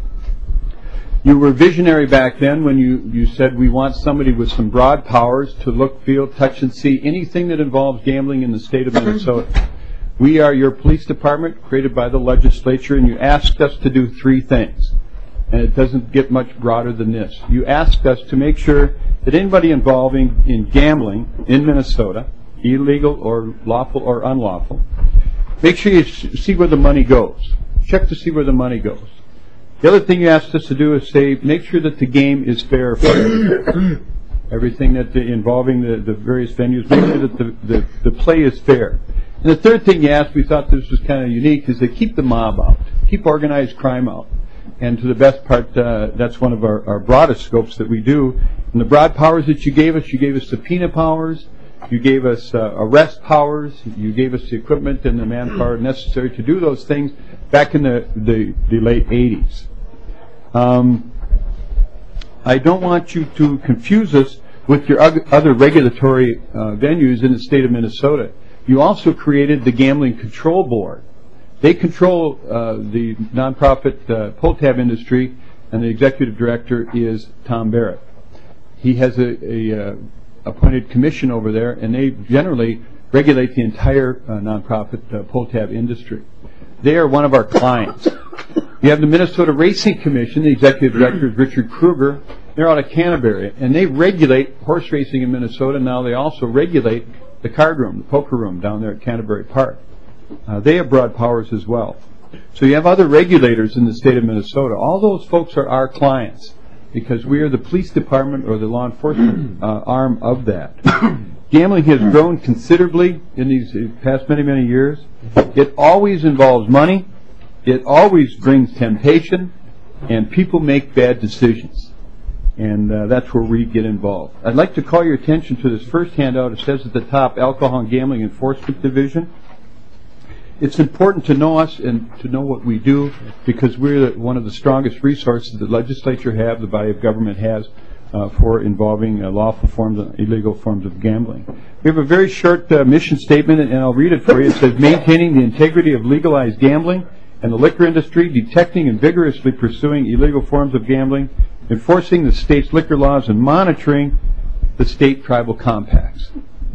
Speaker 11: You were visionary back then when you, you said we want somebody with some broad powers to look, feel, touch, and see anything that involves gambling in the state of Minnesota. We are your police department created by the legislature, and you asked us to do three things. And it doesn't get much broader than this. You asked us to make sure that anybody involving in gambling in Minnesota, illegal or lawful or unlawful, make sure you see where the money goes. Check to see where the money goes. The other thing you asked us to do is say, make sure that the game is fair for everybody. Everything that the, involving the, the various venues, make sure that the, the, the play is fair. And the third thing you asked, we thought this was kind of unique, is to keep the mob out, keep organized crime out. And to the best part, uh, that's one of our, our broadest scopes that we do. And the broad powers that you gave us, you gave us subpoena powers, you gave us uh, arrest powers, you gave us the equipment and the manpower necessary to do those things back in the, the, the late eighties. Um, I don't want you to confuse us with your other regulatory uh, venues in the state of Minnesota. You also created the Gambling Control Board. They control uh, the nonprofit uh, pull tab industry, and the executive director is Tom Barrett. He has a, a uh, appointed commission over there, and they generally regulate the entire uh, nonprofit uh, pull tab industry. They are one of our clients. You have the Minnesota Racing Commission. The executive director is Richard Kruger. They're out of Canterbury, and they regulate horse racing in Minnesota. Now they also regulate the card room, the poker room down there at Canterbury Park. Uh, they have broad powers as well. So you have other regulators in the state of Minnesota. All those folks are our clients because we are the police department or the law enforcement uh, arm of that. Gambling has grown considerably in these past many, many years. It always involves money. It always brings temptation, and people make bad decisions. And uh, that's where we get involved. I'd like to call your attention to this first handout. It says at the top, Alcohol and Gambling Enforcement Division. It's important to know us and to know what we do because we're one of the strongest resources the legislature have, the body of government has, uh, for involving uh, lawful forms and illegal forms of gambling. We have a very short uh, mission statement, and I'll read it for you. It says, maintaining the integrity of legalized gambling and the liquor industry, detecting and vigorously pursuing illegal forms of gambling, enforcing the state's liquor laws, and monitoring the state tribal compacts.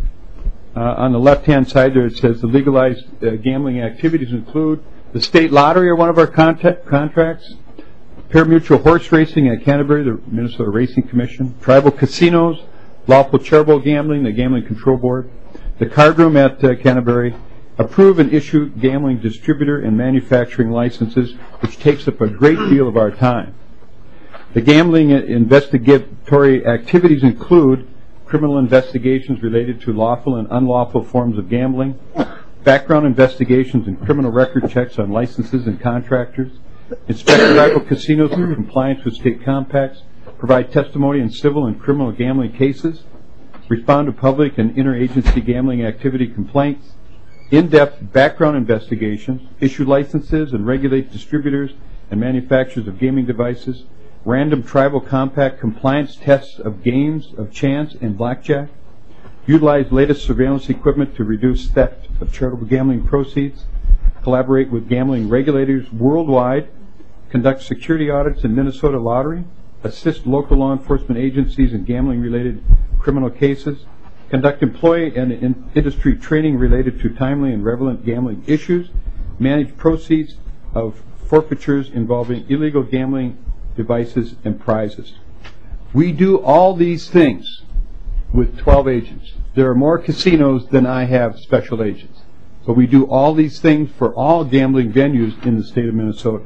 Speaker 11: Uh, on the left-hand side there it says the legalized uh, gambling activities include the state lottery are one of our contact, contracts, pari-mutuel horse racing at Canterbury, the Minnesota Racing Commission, tribal casinos, lawful charitable gambling, the Gambling Control Board, the card room at uh, Canterbury, approve and issue gambling distributor and manufacturing licenses, which takes up a great deal of our time. The gambling investigatory activities include criminal investigations related to lawful and unlawful forms of gambling, background investigations and criminal record checks on licenses and contractors, inspect tribal casinos for compliance with state compacts, provide testimony in civil and criminal gambling cases, respond to public and interagency gambling activity complaints, in-depth background investigations, issue licenses and regulate distributors and manufacturers of gaming devices, random tribal compact compliance tests of games of chance and blackjack, utilize latest surveillance equipment to reduce theft of charitable gambling proceeds, collaborate with gambling regulators worldwide, conduct security audits in Minnesota lottery, assist local law enforcement agencies in gambling-related criminal cases, conduct employee and in industry training related to timely and relevant gambling issues, manage proceeds of forfeitures involving illegal gambling devices and prizes. We do all these things with twelve agents. There are more casinos than I have special agents. But we do all these things for all gambling venues in the state of Minnesota.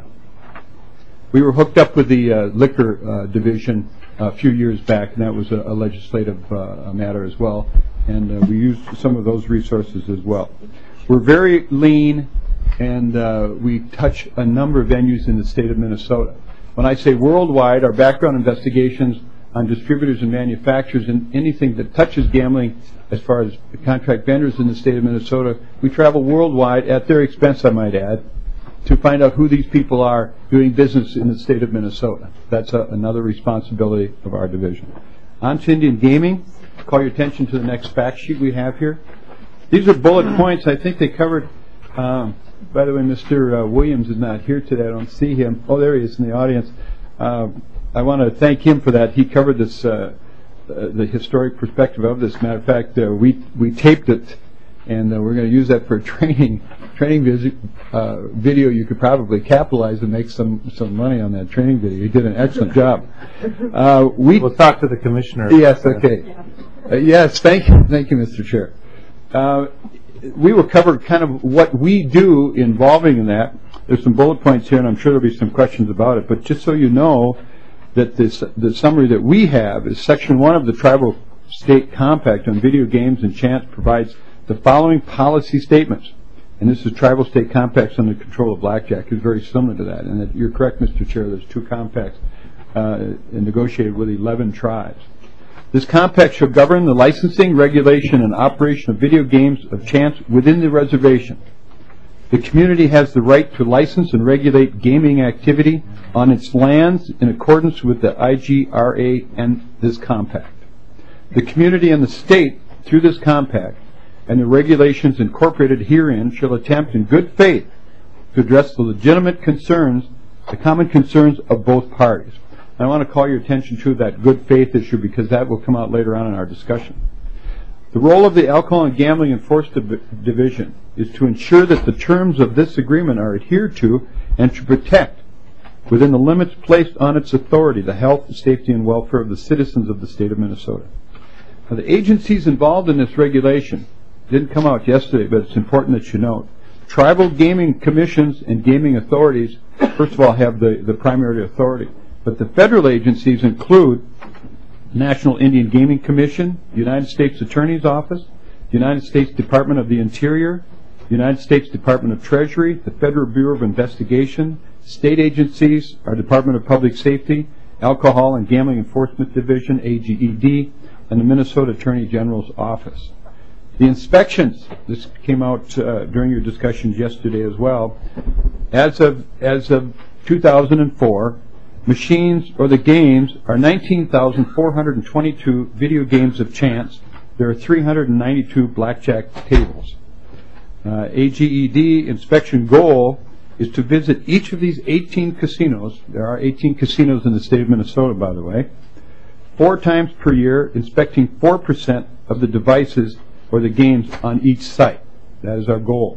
Speaker 11: We were hooked up with the uh, liquor uh, division a few years back, and that was a, a legislative uh, matter as well. And uh, we used some of those resources as well. We're very lean, and uh, we touch a number of venues in the state of Minnesota. When I say worldwide, our background investigations on distributors and manufacturers and anything that touches gambling as far as the contract vendors in the state of Minnesota, we travel worldwide at their expense, I might add, to find out who these people are doing business in the state of Minnesota. That's a, another responsibility of our division. On to Indian gaming. Call your attention to the next fact sheet we have here. These are bullet points. I think they covered, um, by the way, Mister Uh, Williams is not here today. I don't see him. Oh, there he is in the audience. Uh, I want to thank him for that. He covered this, uh, uh, the historic perspective of this. Matter of fact, uh, we we taped it, and uh, we're going to use that for a training training visit, uh, video. You could probably capitalize and make some some money on that training video. He did an excellent job. Uh, we
Speaker 1: We'll talk to the commissioner.
Speaker 11: Yes. Okay. Uh, yes. Thank you. Thank you, Mister Chair. Uh, we will cover kind of what we do involving in that. There's some bullet points here, and I'm sure there'll be some questions about it. But just so you know, that this the summary that we have is Section One of the Tribal State Compact on Video Games and Chance provides the following policy statements. And this is Tribal State Compacts under control of blackjack. It's very similar to that. And that you're correct, Mister Chair. There's two compacts uh, negotiated with eleven tribes. This compact shall govern the licensing, regulation, and operation of video games of chance within the reservation. The community has the right to license and regulate gaming activity on its lands in accordance with the I G R A and this compact. The community and the state, through this compact, and the regulations incorporated herein, shall attempt in good faith to address the legitimate concerns, the common concerns of both parties. I want to call your attention to that good faith issue because that will come out later on in our discussion. The role of the Alcohol and Gambling Enforcement Division is to ensure that the terms of this agreement are adhered to and to protect, within the limits placed on its authority, the health, safety, and welfare of the citizens of the state of Minnesota. Now, the agencies involved in this regulation didn't come out yesterday, but it's important that you note. Tribal gaming commissions and gaming authorities, first of all, have the, the primary authority. But the federal agencies include National Indian Gaming Commission, United States Attorney's Office, United States Department of the Interior, United States Department of Treasury, the Federal Bureau of Investigation, state agencies, our Department of Public Safety, Alcohol and Gambling Enforcement Division, A G E D, and the Minnesota Attorney General's Office. The inspections, this came out uh, during your discussions yesterday as well, as of, as of two thousand four, machines or the games are nineteen thousand four hundred twenty-two video games of chance. There are three hundred ninety-two blackjack tables. Uh, A G E D inspection goal is to visit each of these eighteen casinos. There are eighteen casinos in the state of Minnesota, by the way, four times per year, inspecting four percent of the devices or the games on each site. That is our goal.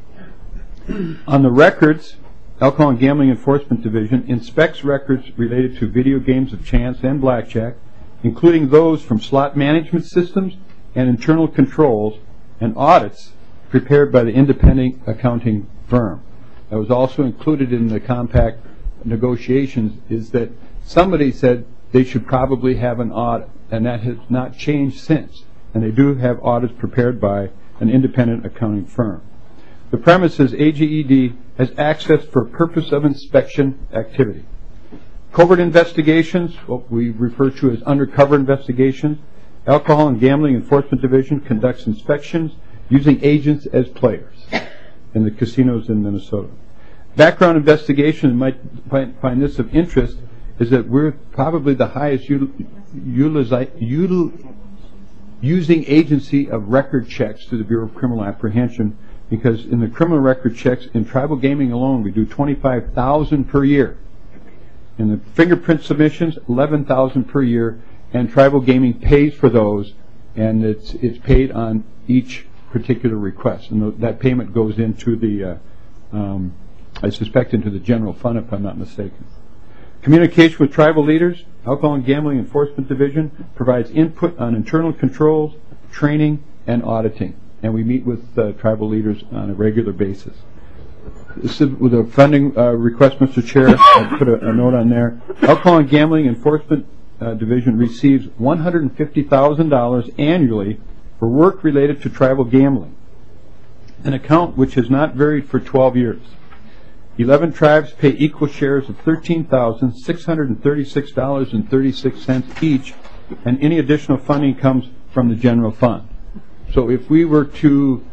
Speaker 11: On the records, Alcohol and Gambling Enforcement Division inspects records related to video games of chance and blackjack, including those from slot management systems and internal controls, and audits prepared by the independent accounting firm. That was also included in the compact negotiations, is that somebody said they should probably have an audit, and that has not changed since. And they do have audits prepared by an independent accounting firm. The premise is A G E D has access for purpose of inspection activity. Covert investigations, what we refer to as undercover investigations, Alcohol and Gambling Enforcement Division conducts inspections using agents as players in the casinos in Minnesota. Background investigation, might find this of interest, is that we're probably the highest util, utilize, util, using agency of record checks through the Bureau of Criminal Apprehension, because in the criminal record checks in tribal gaming alone, we do twenty-five thousand per year. In the fingerprint submissions, eleven thousand per year, and tribal gaming pays for those, and it's it's paid on each particular request, and that payment goes into the, uh, um, I suspect, into the general fund, if I'm not mistaken. Communication with tribal leaders. Alcohol and Gambling Enforcement Division provides input on internal controls, training, and auditing. And we meet with uh, tribal leaders on a regular basis. This is with a funding uh, request, Mister Chair. I put a, a note on there. Alcohol and Gambling Enforcement uh, Division receives one hundred fifty thousand dollars annually for work related to tribal gambling, an account which has not varied for twelve years. Eleven tribes pay equal shares of thirteen thousand six hundred thirty-six dollars and thirty-six cents each, and any additional funding comes from the general fund. So if we were to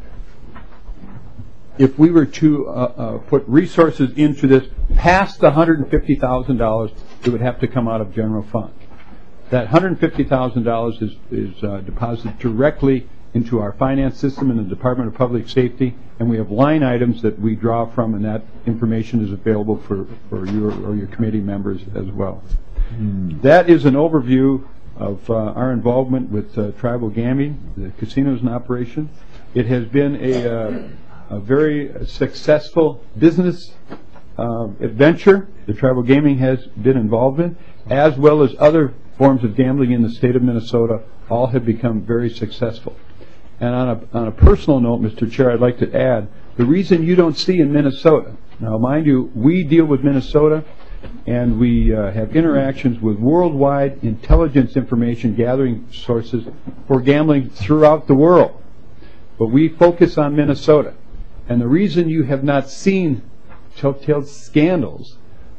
Speaker 11: if we were to uh, uh, put resources into this past the one hundred fifty thousand dollars, it would have to come out of general fund. That one hundred fifty thousand dollars is, is uh, deposited directly into our finance system in the Department of Public Safety, and we have line items that we draw from, and that information is available for, for your or your committee members as well. Mm. That is an overview of uh, our involvement with uh, tribal gambling, the casinos in operation. It has been a, uh, a very successful business uh, adventure the tribal gaming has been involved in, as well as other forms of gambling in the state of Minnesota. All have become very successful. And on a, on a personal note, Mister Chair, I'd like to add, the reason you don't see in Minnesota, now mind you, we deal with Minnesota, and we uh, have interactions with worldwide intelligence information gathering sources for gambling throughout the world. But we focus on Minnesota. And the reason you have not seen telltale scandals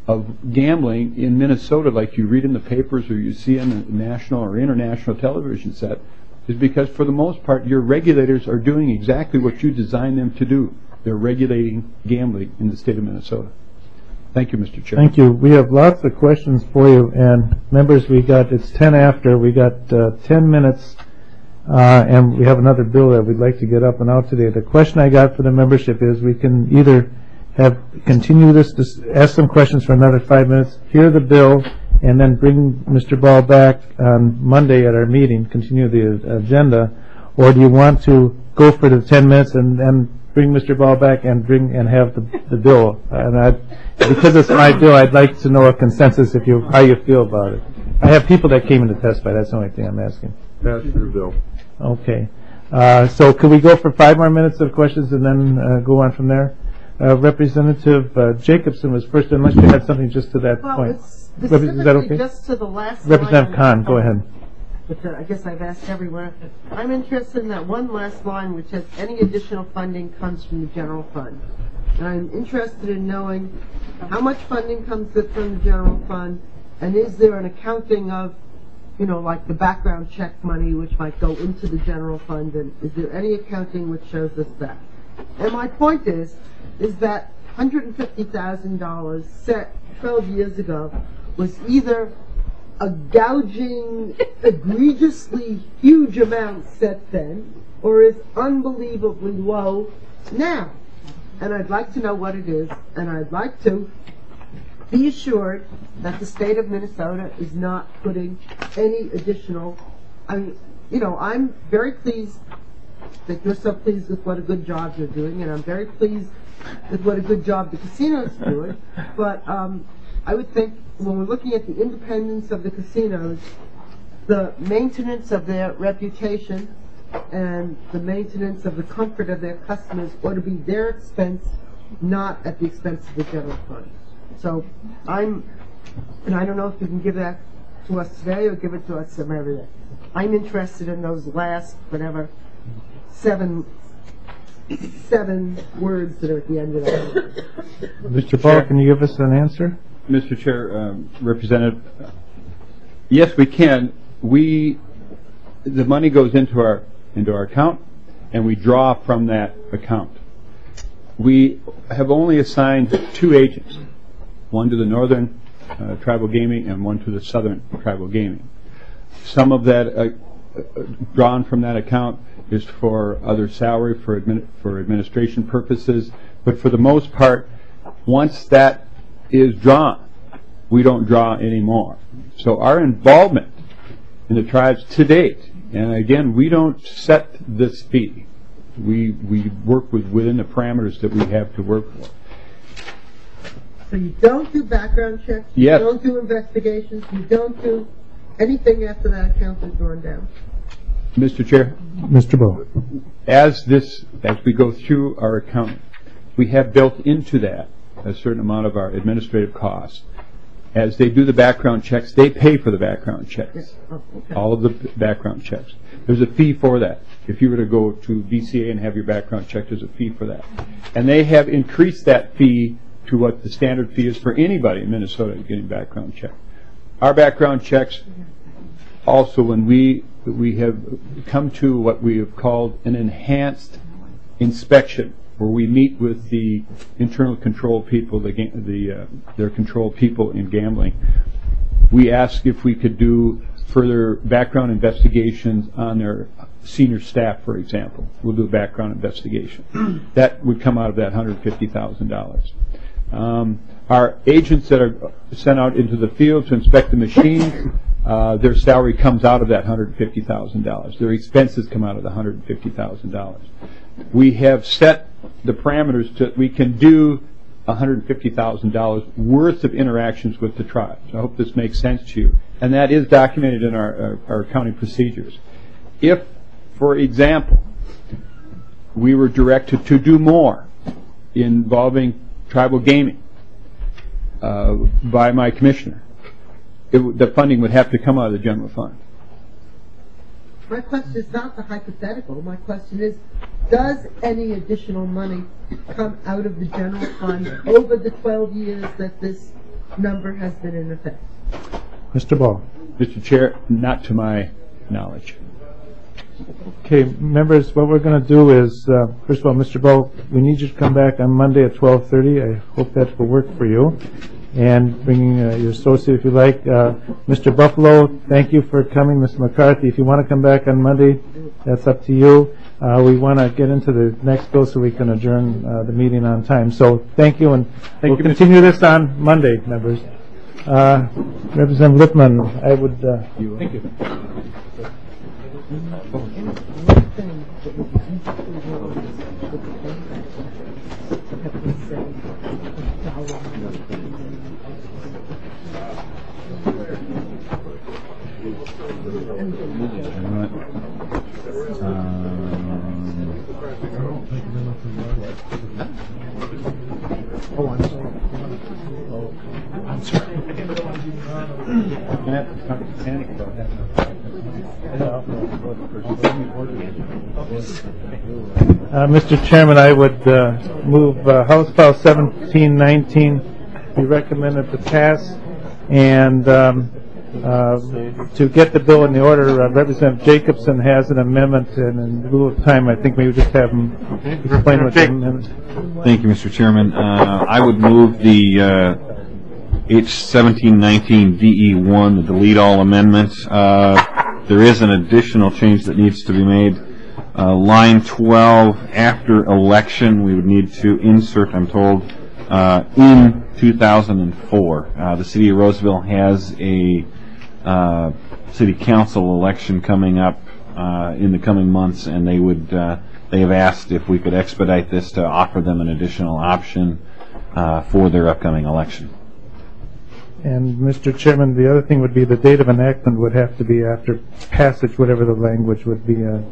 Speaker 11: of gambling in Minnesota like you read in the papers or you see on the national or international television set is because, for the most part, your regulators are doing exactly what you designed them to do. They're regulating gambling in the state of Minnesota. Thank you, Mister Chair.
Speaker 1: Thank you. We have lots of questions for you, and members, we got, it's ten after, we got uh, ten minutes, uh, and we have another bill that we'd like to get up and out today. The question I got for the membership is we can either have, continue this, to ask some questions for another five minutes, hear the bill, and then bring Mister Ball back on Monday at our meeting, continue the agenda, or do you want to go for the ten minutes and, and bring Mister Ball back and bring and have the, the bill? And I, because it's my bill, I'd like to know a consensus if you how you feel about it. I have people that came in to testify. That's the only thing I'm asking.
Speaker 5: Pass your bill.
Speaker 1: Okay. Uh, so could we go for five more minutes of questions and then uh, go on from there? Uh, Representative uh, Jacobson was first, unless you had something just to that
Speaker 4: well,
Speaker 1: point.
Speaker 4: It's
Speaker 1: Is that okay?
Speaker 4: Just to the last
Speaker 1: Representative Khan, go ahead.
Speaker 4: But uh, I guess I've asked everywhere. I'm interested in that one last line which says any additional funding comes from the general fund. And I'm interested in knowing how much funding comes from the general fund, and is there an accounting of, you know, like the background check money which might go into the general fund, and is there any accounting which shows us that? And my point is, is that one hundred fifty thousand dollars set twelve years ago was either a gouging, egregiously huge amount set then, or is unbelievably low now. And I'd like to know what it is, and I'd like to be assured that the state of Minnesota is not putting any additional, I mean, you know, I'm very pleased that you're so pleased with what a good job you're doing, and I'm very pleased with what a good job the casinos are doing, but um, I would think when we're looking at the independence of the casinos, the maintenance of their reputation and the maintenance of the comfort of their customers ought to be their expense, not at the expense of the general fund. So I'm, and I don't know if you can give that to us today or give it to us some other day. I'm interested in those last, whatever, seven seven words that are at the end of that.
Speaker 1: Mister Ball, can you give us an answer?
Speaker 11: Mister Chair, um, Representative, uh, yes, we can. We, the money goes into our into our account, and we draw from that account. We have only assigned two agents, one to the Northern uh, Tribal Gaming and one to the Southern Tribal Gaming. Some of that uh, uh, drawn from that account is for other salary, for admin for administration purposes, but for the most part, once that is drawn, we don't draw anymore. So our involvement in the tribes to date, and again, we don't set this fee. We we work with within the parameters that we have to work for.
Speaker 4: So you don't do background checks?
Speaker 11: Yes.
Speaker 4: You don't do investigations? You don't do anything after that account is drawn down?
Speaker 11: Mister Chair,
Speaker 1: Mister Bowe.
Speaker 11: as this, as we go through our accounting, we have built into that a certain amount of our administrative costs. As they do the background checks, they pay for the background checks,
Speaker 4: Oh, okay.
Speaker 11: all of the background checks. There's a fee for that. If you were to go to B C A and have your background checked, there's a fee for that. And they have increased that fee to what the standard fee is for anybody in Minnesota getting background checked. Our background checks, also when we we have come to what we have called an enhanced inspection, where we meet with the internal control people, the, ga- the uh, their control people in gambling. We ask if we could do further background investigations on their senior staff, for example. We'll do a background investigation. That would come out of that one hundred fifty thousand dollars. Um, our agents that are sent out into the field to inspect the machines, uh, their salary comes out of that one hundred fifty thousand dollars. Their expenses come out of the one hundred fifty thousand dollars. We have set the parameters to, we can do one hundred fifty thousand dollars worth of interactions with the tribes. I hope this makes sense to you. And that is documented in our, our, our accounting procedures. If, for example, we were directed to do more involving tribal gaming uh, by my commissioner, it, w- the funding would have to come out of the general fund.
Speaker 4: My question is not the hypothetical. My question is, does any additional money come out of the general fund over the twelve years that this number has been in effect?
Speaker 1: Mister Bowe.
Speaker 11: Mister Chair, not to my knowledge.
Speaker 1: Okay, members, what we're going to do is, uh, first of all, Mister Bowe, we need you to come back on Monday at twelve thirty. I hope that will work for you. And bringing uh, your associate if you like. Uh, Mister Buffalo, thank you for coming. Mister McCarthy, if you want to come back on Monday, that's up to you. Uh, we want to get into the next bill so we can adjourn uh, the meeting on time. So thank you, and we'll
Speaker 11: you,
Speaker 1: continue this on Monday, members. Uh, Representative Lippman, I would... Uh,
Speaker 11: Thank you.
Speaker 1: Uh, Mister Chairman, I would uh, move uh, House File seventeen nineteen be recommended to pass, and um, uh, to get the bill in the order, uh, Representative Jacobson has an amendment, and in lieu of time, I think we would just have him explain what the amendment.
Speaker 12: Thank you, Mister Chairman. Uh, I would move the uh, H seventeen nineteen D E one, the delete all amendment. Uh, there is an additional change that needs to be made. Uh, line twelve, after election, we would need to insert, I'm told, uh, in two thousand four. Uh, the city of Roseville has a uh, city council election coming up uh, in the coming months, and they would uh, they have asked if we could expedite this to offer them an additional option uh, for their upcoming election.
Speaker 1: And Mister Chairman, the other thing would be the date of enactment would have to be after passage, whatever the language would be. Uh,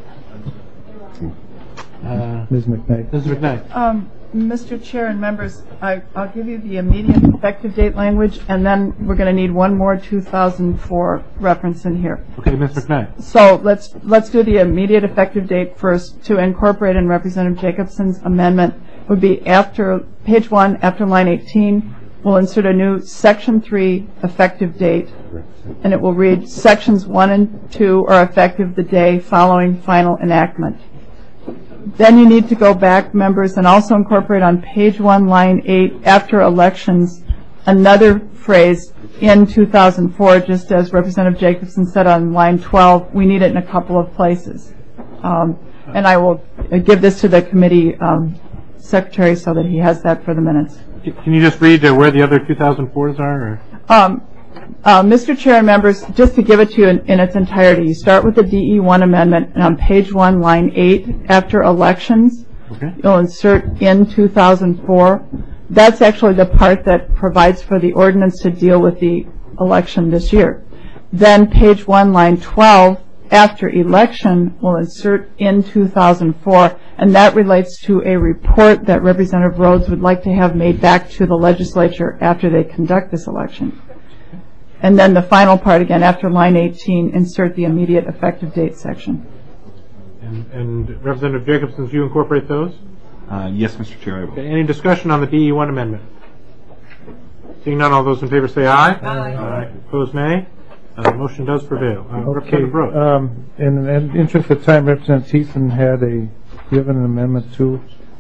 Speaker 2: Uh,
Speaker 1: Miz McKnight.
Speaker 2: Miz McKnight.
Speaker 13: Um, Mister Chair and members, I, I'll give you the immediate effective date language, and then we're going to need one more two thousand four reference in here.
Speaker 2: Okay, Miz McKnight.
Speaker 13: So let's let's do the immediate effective date first. To incorporate in Representative Jacobson's amendment would be after page one, after line eighteen, we'll insert a new section three effective date, and it will read sections one and two are effective the day following final enactment. Then you need to go back, members, and also incorporate on page one, line eight, after elections, another phrase in two thousand four, just as Representative Jacobson said on line twelve. We need it in a couple of places. Um, and I will give this to the committee um, secretary so that he has that for the minutes.
Speaker 2: Can you just read uh, where the other two thousand fours are? Or?
Speaker 13: Um, uh, Mister Chair and members, just to give it to you in, in its entirety, you start with the D E one amendment, and on page one, line eight, after elections,
Speaker 2: Okay.
Speaker 13: you'll insert in two thousand four. That's actually the part that provides for the ordinance to deal with the election this year. Then page one, line twelve, after election, will insert in two thousand four, and that relates to a report that Representative Rhodes would like to have made back to the legislature after they conduct this election. And then the final part, again, after line eighteen, insert the immediate effective date section.
Speaker 2: And, and Representative Jacobson, do you incorporate those?
Speaker 12: Uh, yes, Mister Chair, I will.
Speaker 2: Okay, any discussion on the D E one amendment? Seeing none, all those in favor say aye. Aye. Aye. Opposed, nay. Uh, the motion does prevail. Uh,
Speaker 1: Okay,
Speaker 2: Representative Rhodes.
Speaker 1: um, in in the interest of time, Representative Thiessen had a, do you have an amendment too?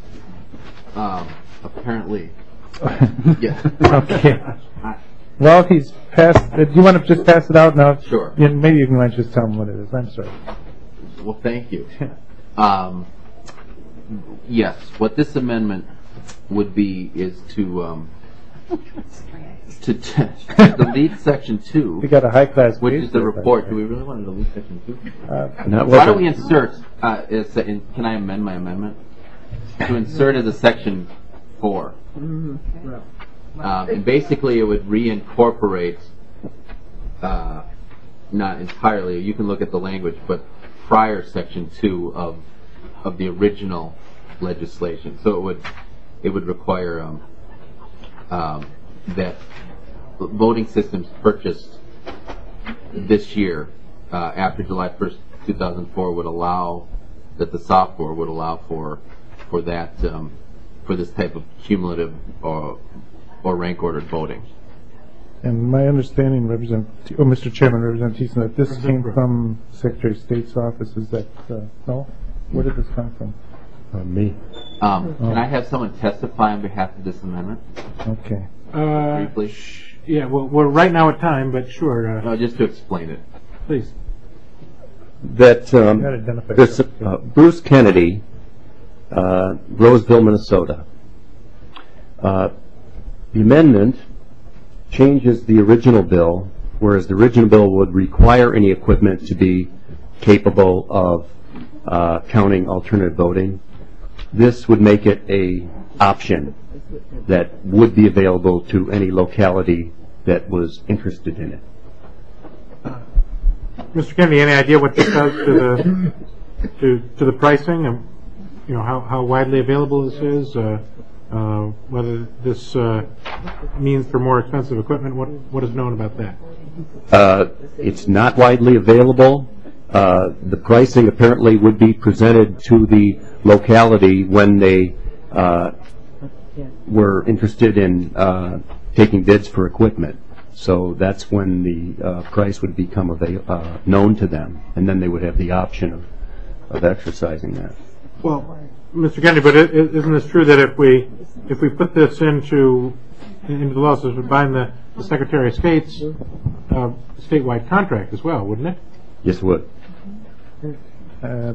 Speaker 14: Um, apparently. Yes.
Speaker 1: Okay. Well, he's passed, uh, do you want to just pass it out now?
Speaker 14: Sure.
Speaker 1: Yeah, maybe you can just tell him what it is. I'm sorry.
Speaker 14: Well, thank you. Um, yes, what this amendment would be is to, um, to, to delete section two.
Speaker 1: We got a high class.
Speaker 14: Which is the report. Do we really want to delete section two?
Speaker 1: Uh,
Speaker 14: Why don't we insert, uh, is, in, can I amend my amendment? To insert as a section four. Um, and basically it would reincorporate, uh, not entirely, you can look at the language, but prior section two of of the original legislation. So it would it would require um, um, that voting systems purchased this year uh, after July first, two thousand four would allow that the software would allow for for that um, for this type of cumulative or or rank ordered voting.
Speaker 1: And my understanding, Representative, oh, Mister Chairman, Representative Thiessen, that this came from Secretary of State's office. Is that uh, no? Where did this come from?
Speaker 5: Uh, me.
Speaker 14: Um,
Speaker 1: Oh.
Speaker 14: Can I have someone testify on behalf of this amendment?
Speaker 1: Okay.
Speaker 2: Uh,
Speaker 14: Briefly.
Speaker 2: yeah, well, we're right now at time, but sure. Uh,
Speaker 14: No, just to explain it.
Speaker 2: please.
Speaker 15: That um,
Speaker 1: You gotta identify
Speaker 15: this,
Speaker 1: yourself,
Speaker 15: uh, Bruce Kennedy, uh, Roseville, Minnesota. Uh, the amendment changes the original bill, whereas the original bill would require any equipment to be capable of uh, counting alternative voting. This would make it a option that would be available to any locality that was interested in it.
Speaker 2: Mister Kennedy, any idea what this does to the to to the pricing, and you know how, how widely available this is, uh, uh, whether this uh, means for more expensive equipment? What what is known about that?
Speaker 15: Uh, it's not widely available. Uh, the pricing apparently would be presented to the locality when they uh, were interested in uh, taking bids for equipment. So that's when the uh, price would become avail- uh, known to them, and then they would have the option of, of exercising that.
Speaker 2: Well, Mister Kennedy, but it, it, isn't this true that if we if we put this into into the law, so we bind the, the Secretary of State's uh, statewide contract as well, wouldn't it?
Speaker 15: Yes, it would.
Speaker 1: Uh,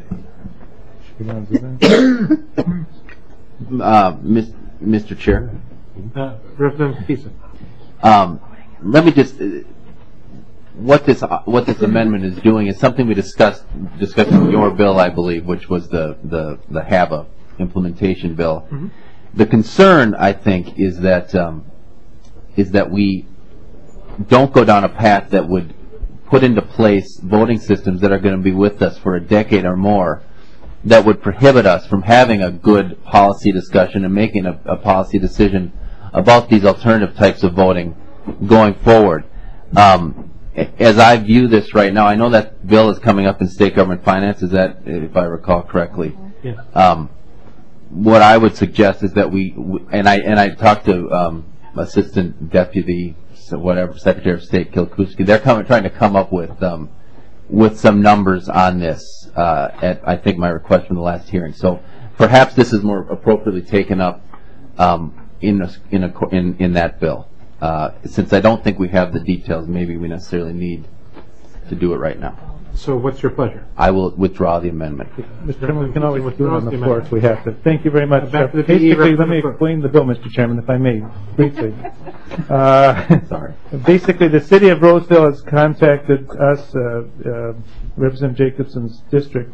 Speaker 1: you want to do that?
Speaker 14: Uh, Mis- Mister Chair.
Speaker 2: Uh, Representative Thiessen.
Speaker 14: Um, let me just, uh, what this uh, what this amendment is doing is something we discussed discussed in your bill, I believe, which was the the the H A B A implementation bill.
Speaker 2: Mm-hmm.
Speaker 14: The concern, I think, is that um, is that we don't go down a path that would put into place voting systems that are going to be with us for a decade or more, that would prohibit us from having a good policy discussion and making a, a policy decision about these alternative types of voting going forward. Um, as I view this right now, I know that bill is coming up in state government finance. Is that, if I recall correctly?
Speaker 2: Yes.
Speaker 14: Um, what I would suggest is that we, and I and I talked to um, Assistant Deputy, so whatever, Secretary of State Kilkuski. They're coming, trying to come up with um, with some numbers on this. Uh, at I think my request from the last hearing. So perhaps this is more appropriately taken up um, in a, in, a, in in that bill. Uh, since I don't think we have the details, maybe we necessarily need to do it right now.
Speaker 2: So what's your pleasure?
Speaker 14: I will withdraw the amendment.
Speaker 1: Mister Chairman, we can always do it on the
Speaker 2: Withdraws the
Speaker 1: floor if we have to. Thank you very much.
Speaker 2: Back to the
Speaker 1: Uh,
Speaker 2: D E
Speaker 1: Basically, let me
Speaker 2: Representative.
Speaker 1: explain the bill, Mister Chairman, if I may, briefly. Uh,
Speaker 14: Sorry.
Speaker 1: Basically, the city of Roseville has contacted us, uh, uh, Representative Jacobson's district,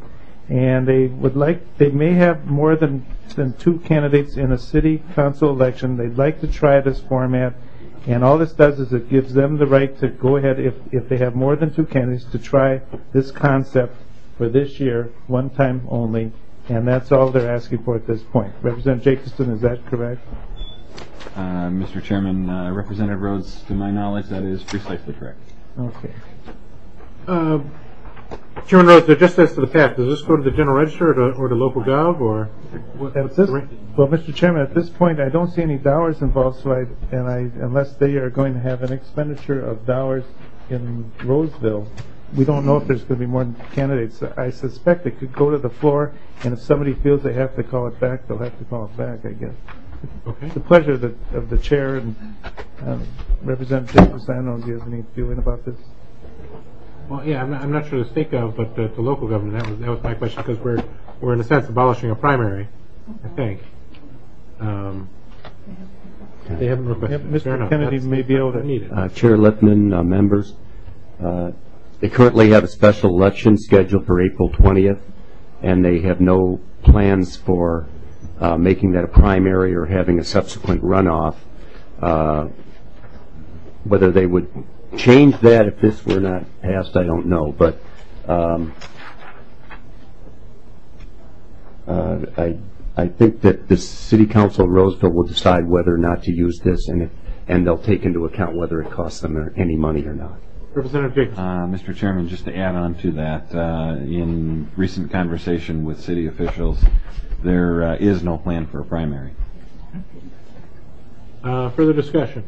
Speaker 1: and they would like, they may have more than, than two candidates in a city council election. They'd like to try this format, and all this does is it gives them the right to go ahead, if, if they have more than two candidates, to try this concept for this year, one time only, and that's all they're asking for at this point. Representative Jacobson, is that correct?
Speaker 12: Uh, Mister Chairman, uh, Representative Rhodes, to my knowledge, that is precisely correct.
Speaker 1: Okay.
Speaker 2: Uh, Chairman Rhodes, uh, just as to the path, does this go to the General Register or to, or to local gov, or? What,
Speaker 1: At this, well, Mister Chairman, at this point, I don't see any dollars involved, so I, and I, unless they are going to have an expenditure of dollars in Roseville, we don't know if there's going to be more candidates. I suspect it could go to the floor, and if somebody feels they have to call it back, they'll have to call it back, I guess.
Speaker 2: Okay.
Speaker 1: It's the pleasure of the, of the chair and um, Representative Jacobson. I don't know if you have any feeling about this.
Speaker 2: Well, yeah, I'm not, I'm not sure the state gov, but uh, the local government. That was that was my question, because we're we're in a sense abolishing a primary, I think. Um, they haven't requested.
Speaker 1: Yep,
Speaker 2: Fair
Speaker 1: Mister
Speaker 2: enough.
Speaker 1: Kennedy
Speaker 2: That's,
Speaker 1: may be able to.
Speaker 2: needed.
Speaker 15: Uh, Chair Lippman, uh, members, uh, they currently have a special election scheduled for April twentieth, and they have no plans for uh, making that a primary or having a subsequent runoff. Uh, whether they would change that if this were not passed, I don't know, but um, uh, I I think that the City Council of Roseville will decide whether or not to use this, and if, and they'll take into account whether it costs them any money or not.
Speaker 2: Representative Jacobson.
Speaker 12: Uh, Mister Chairman, just to add on to that, uh, in recent conversation with city officials, there uh, is no plan for a primary.
Speaker 2: Uh, further discussion.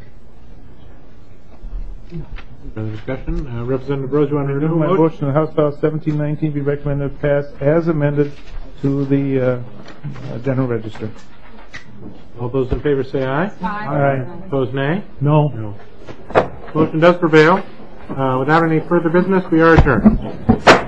Speaker 2: Further discussion. Uh, Representative Rose, you want to renew
Speaker 1: My
Speaker 2: a motion?
Speaker 1: motion, that House File seventeen nineteen be recommended to pass as amended to the uh, uh, General Register.
Speaker 2: All those in favor say aye.
Speaker 1: Aye.
Speaker 2: Opposed, nay.
Speaker 1: No.
Speaker 2: No. Motion does prevail. Uh, without any further business, we are adjourned.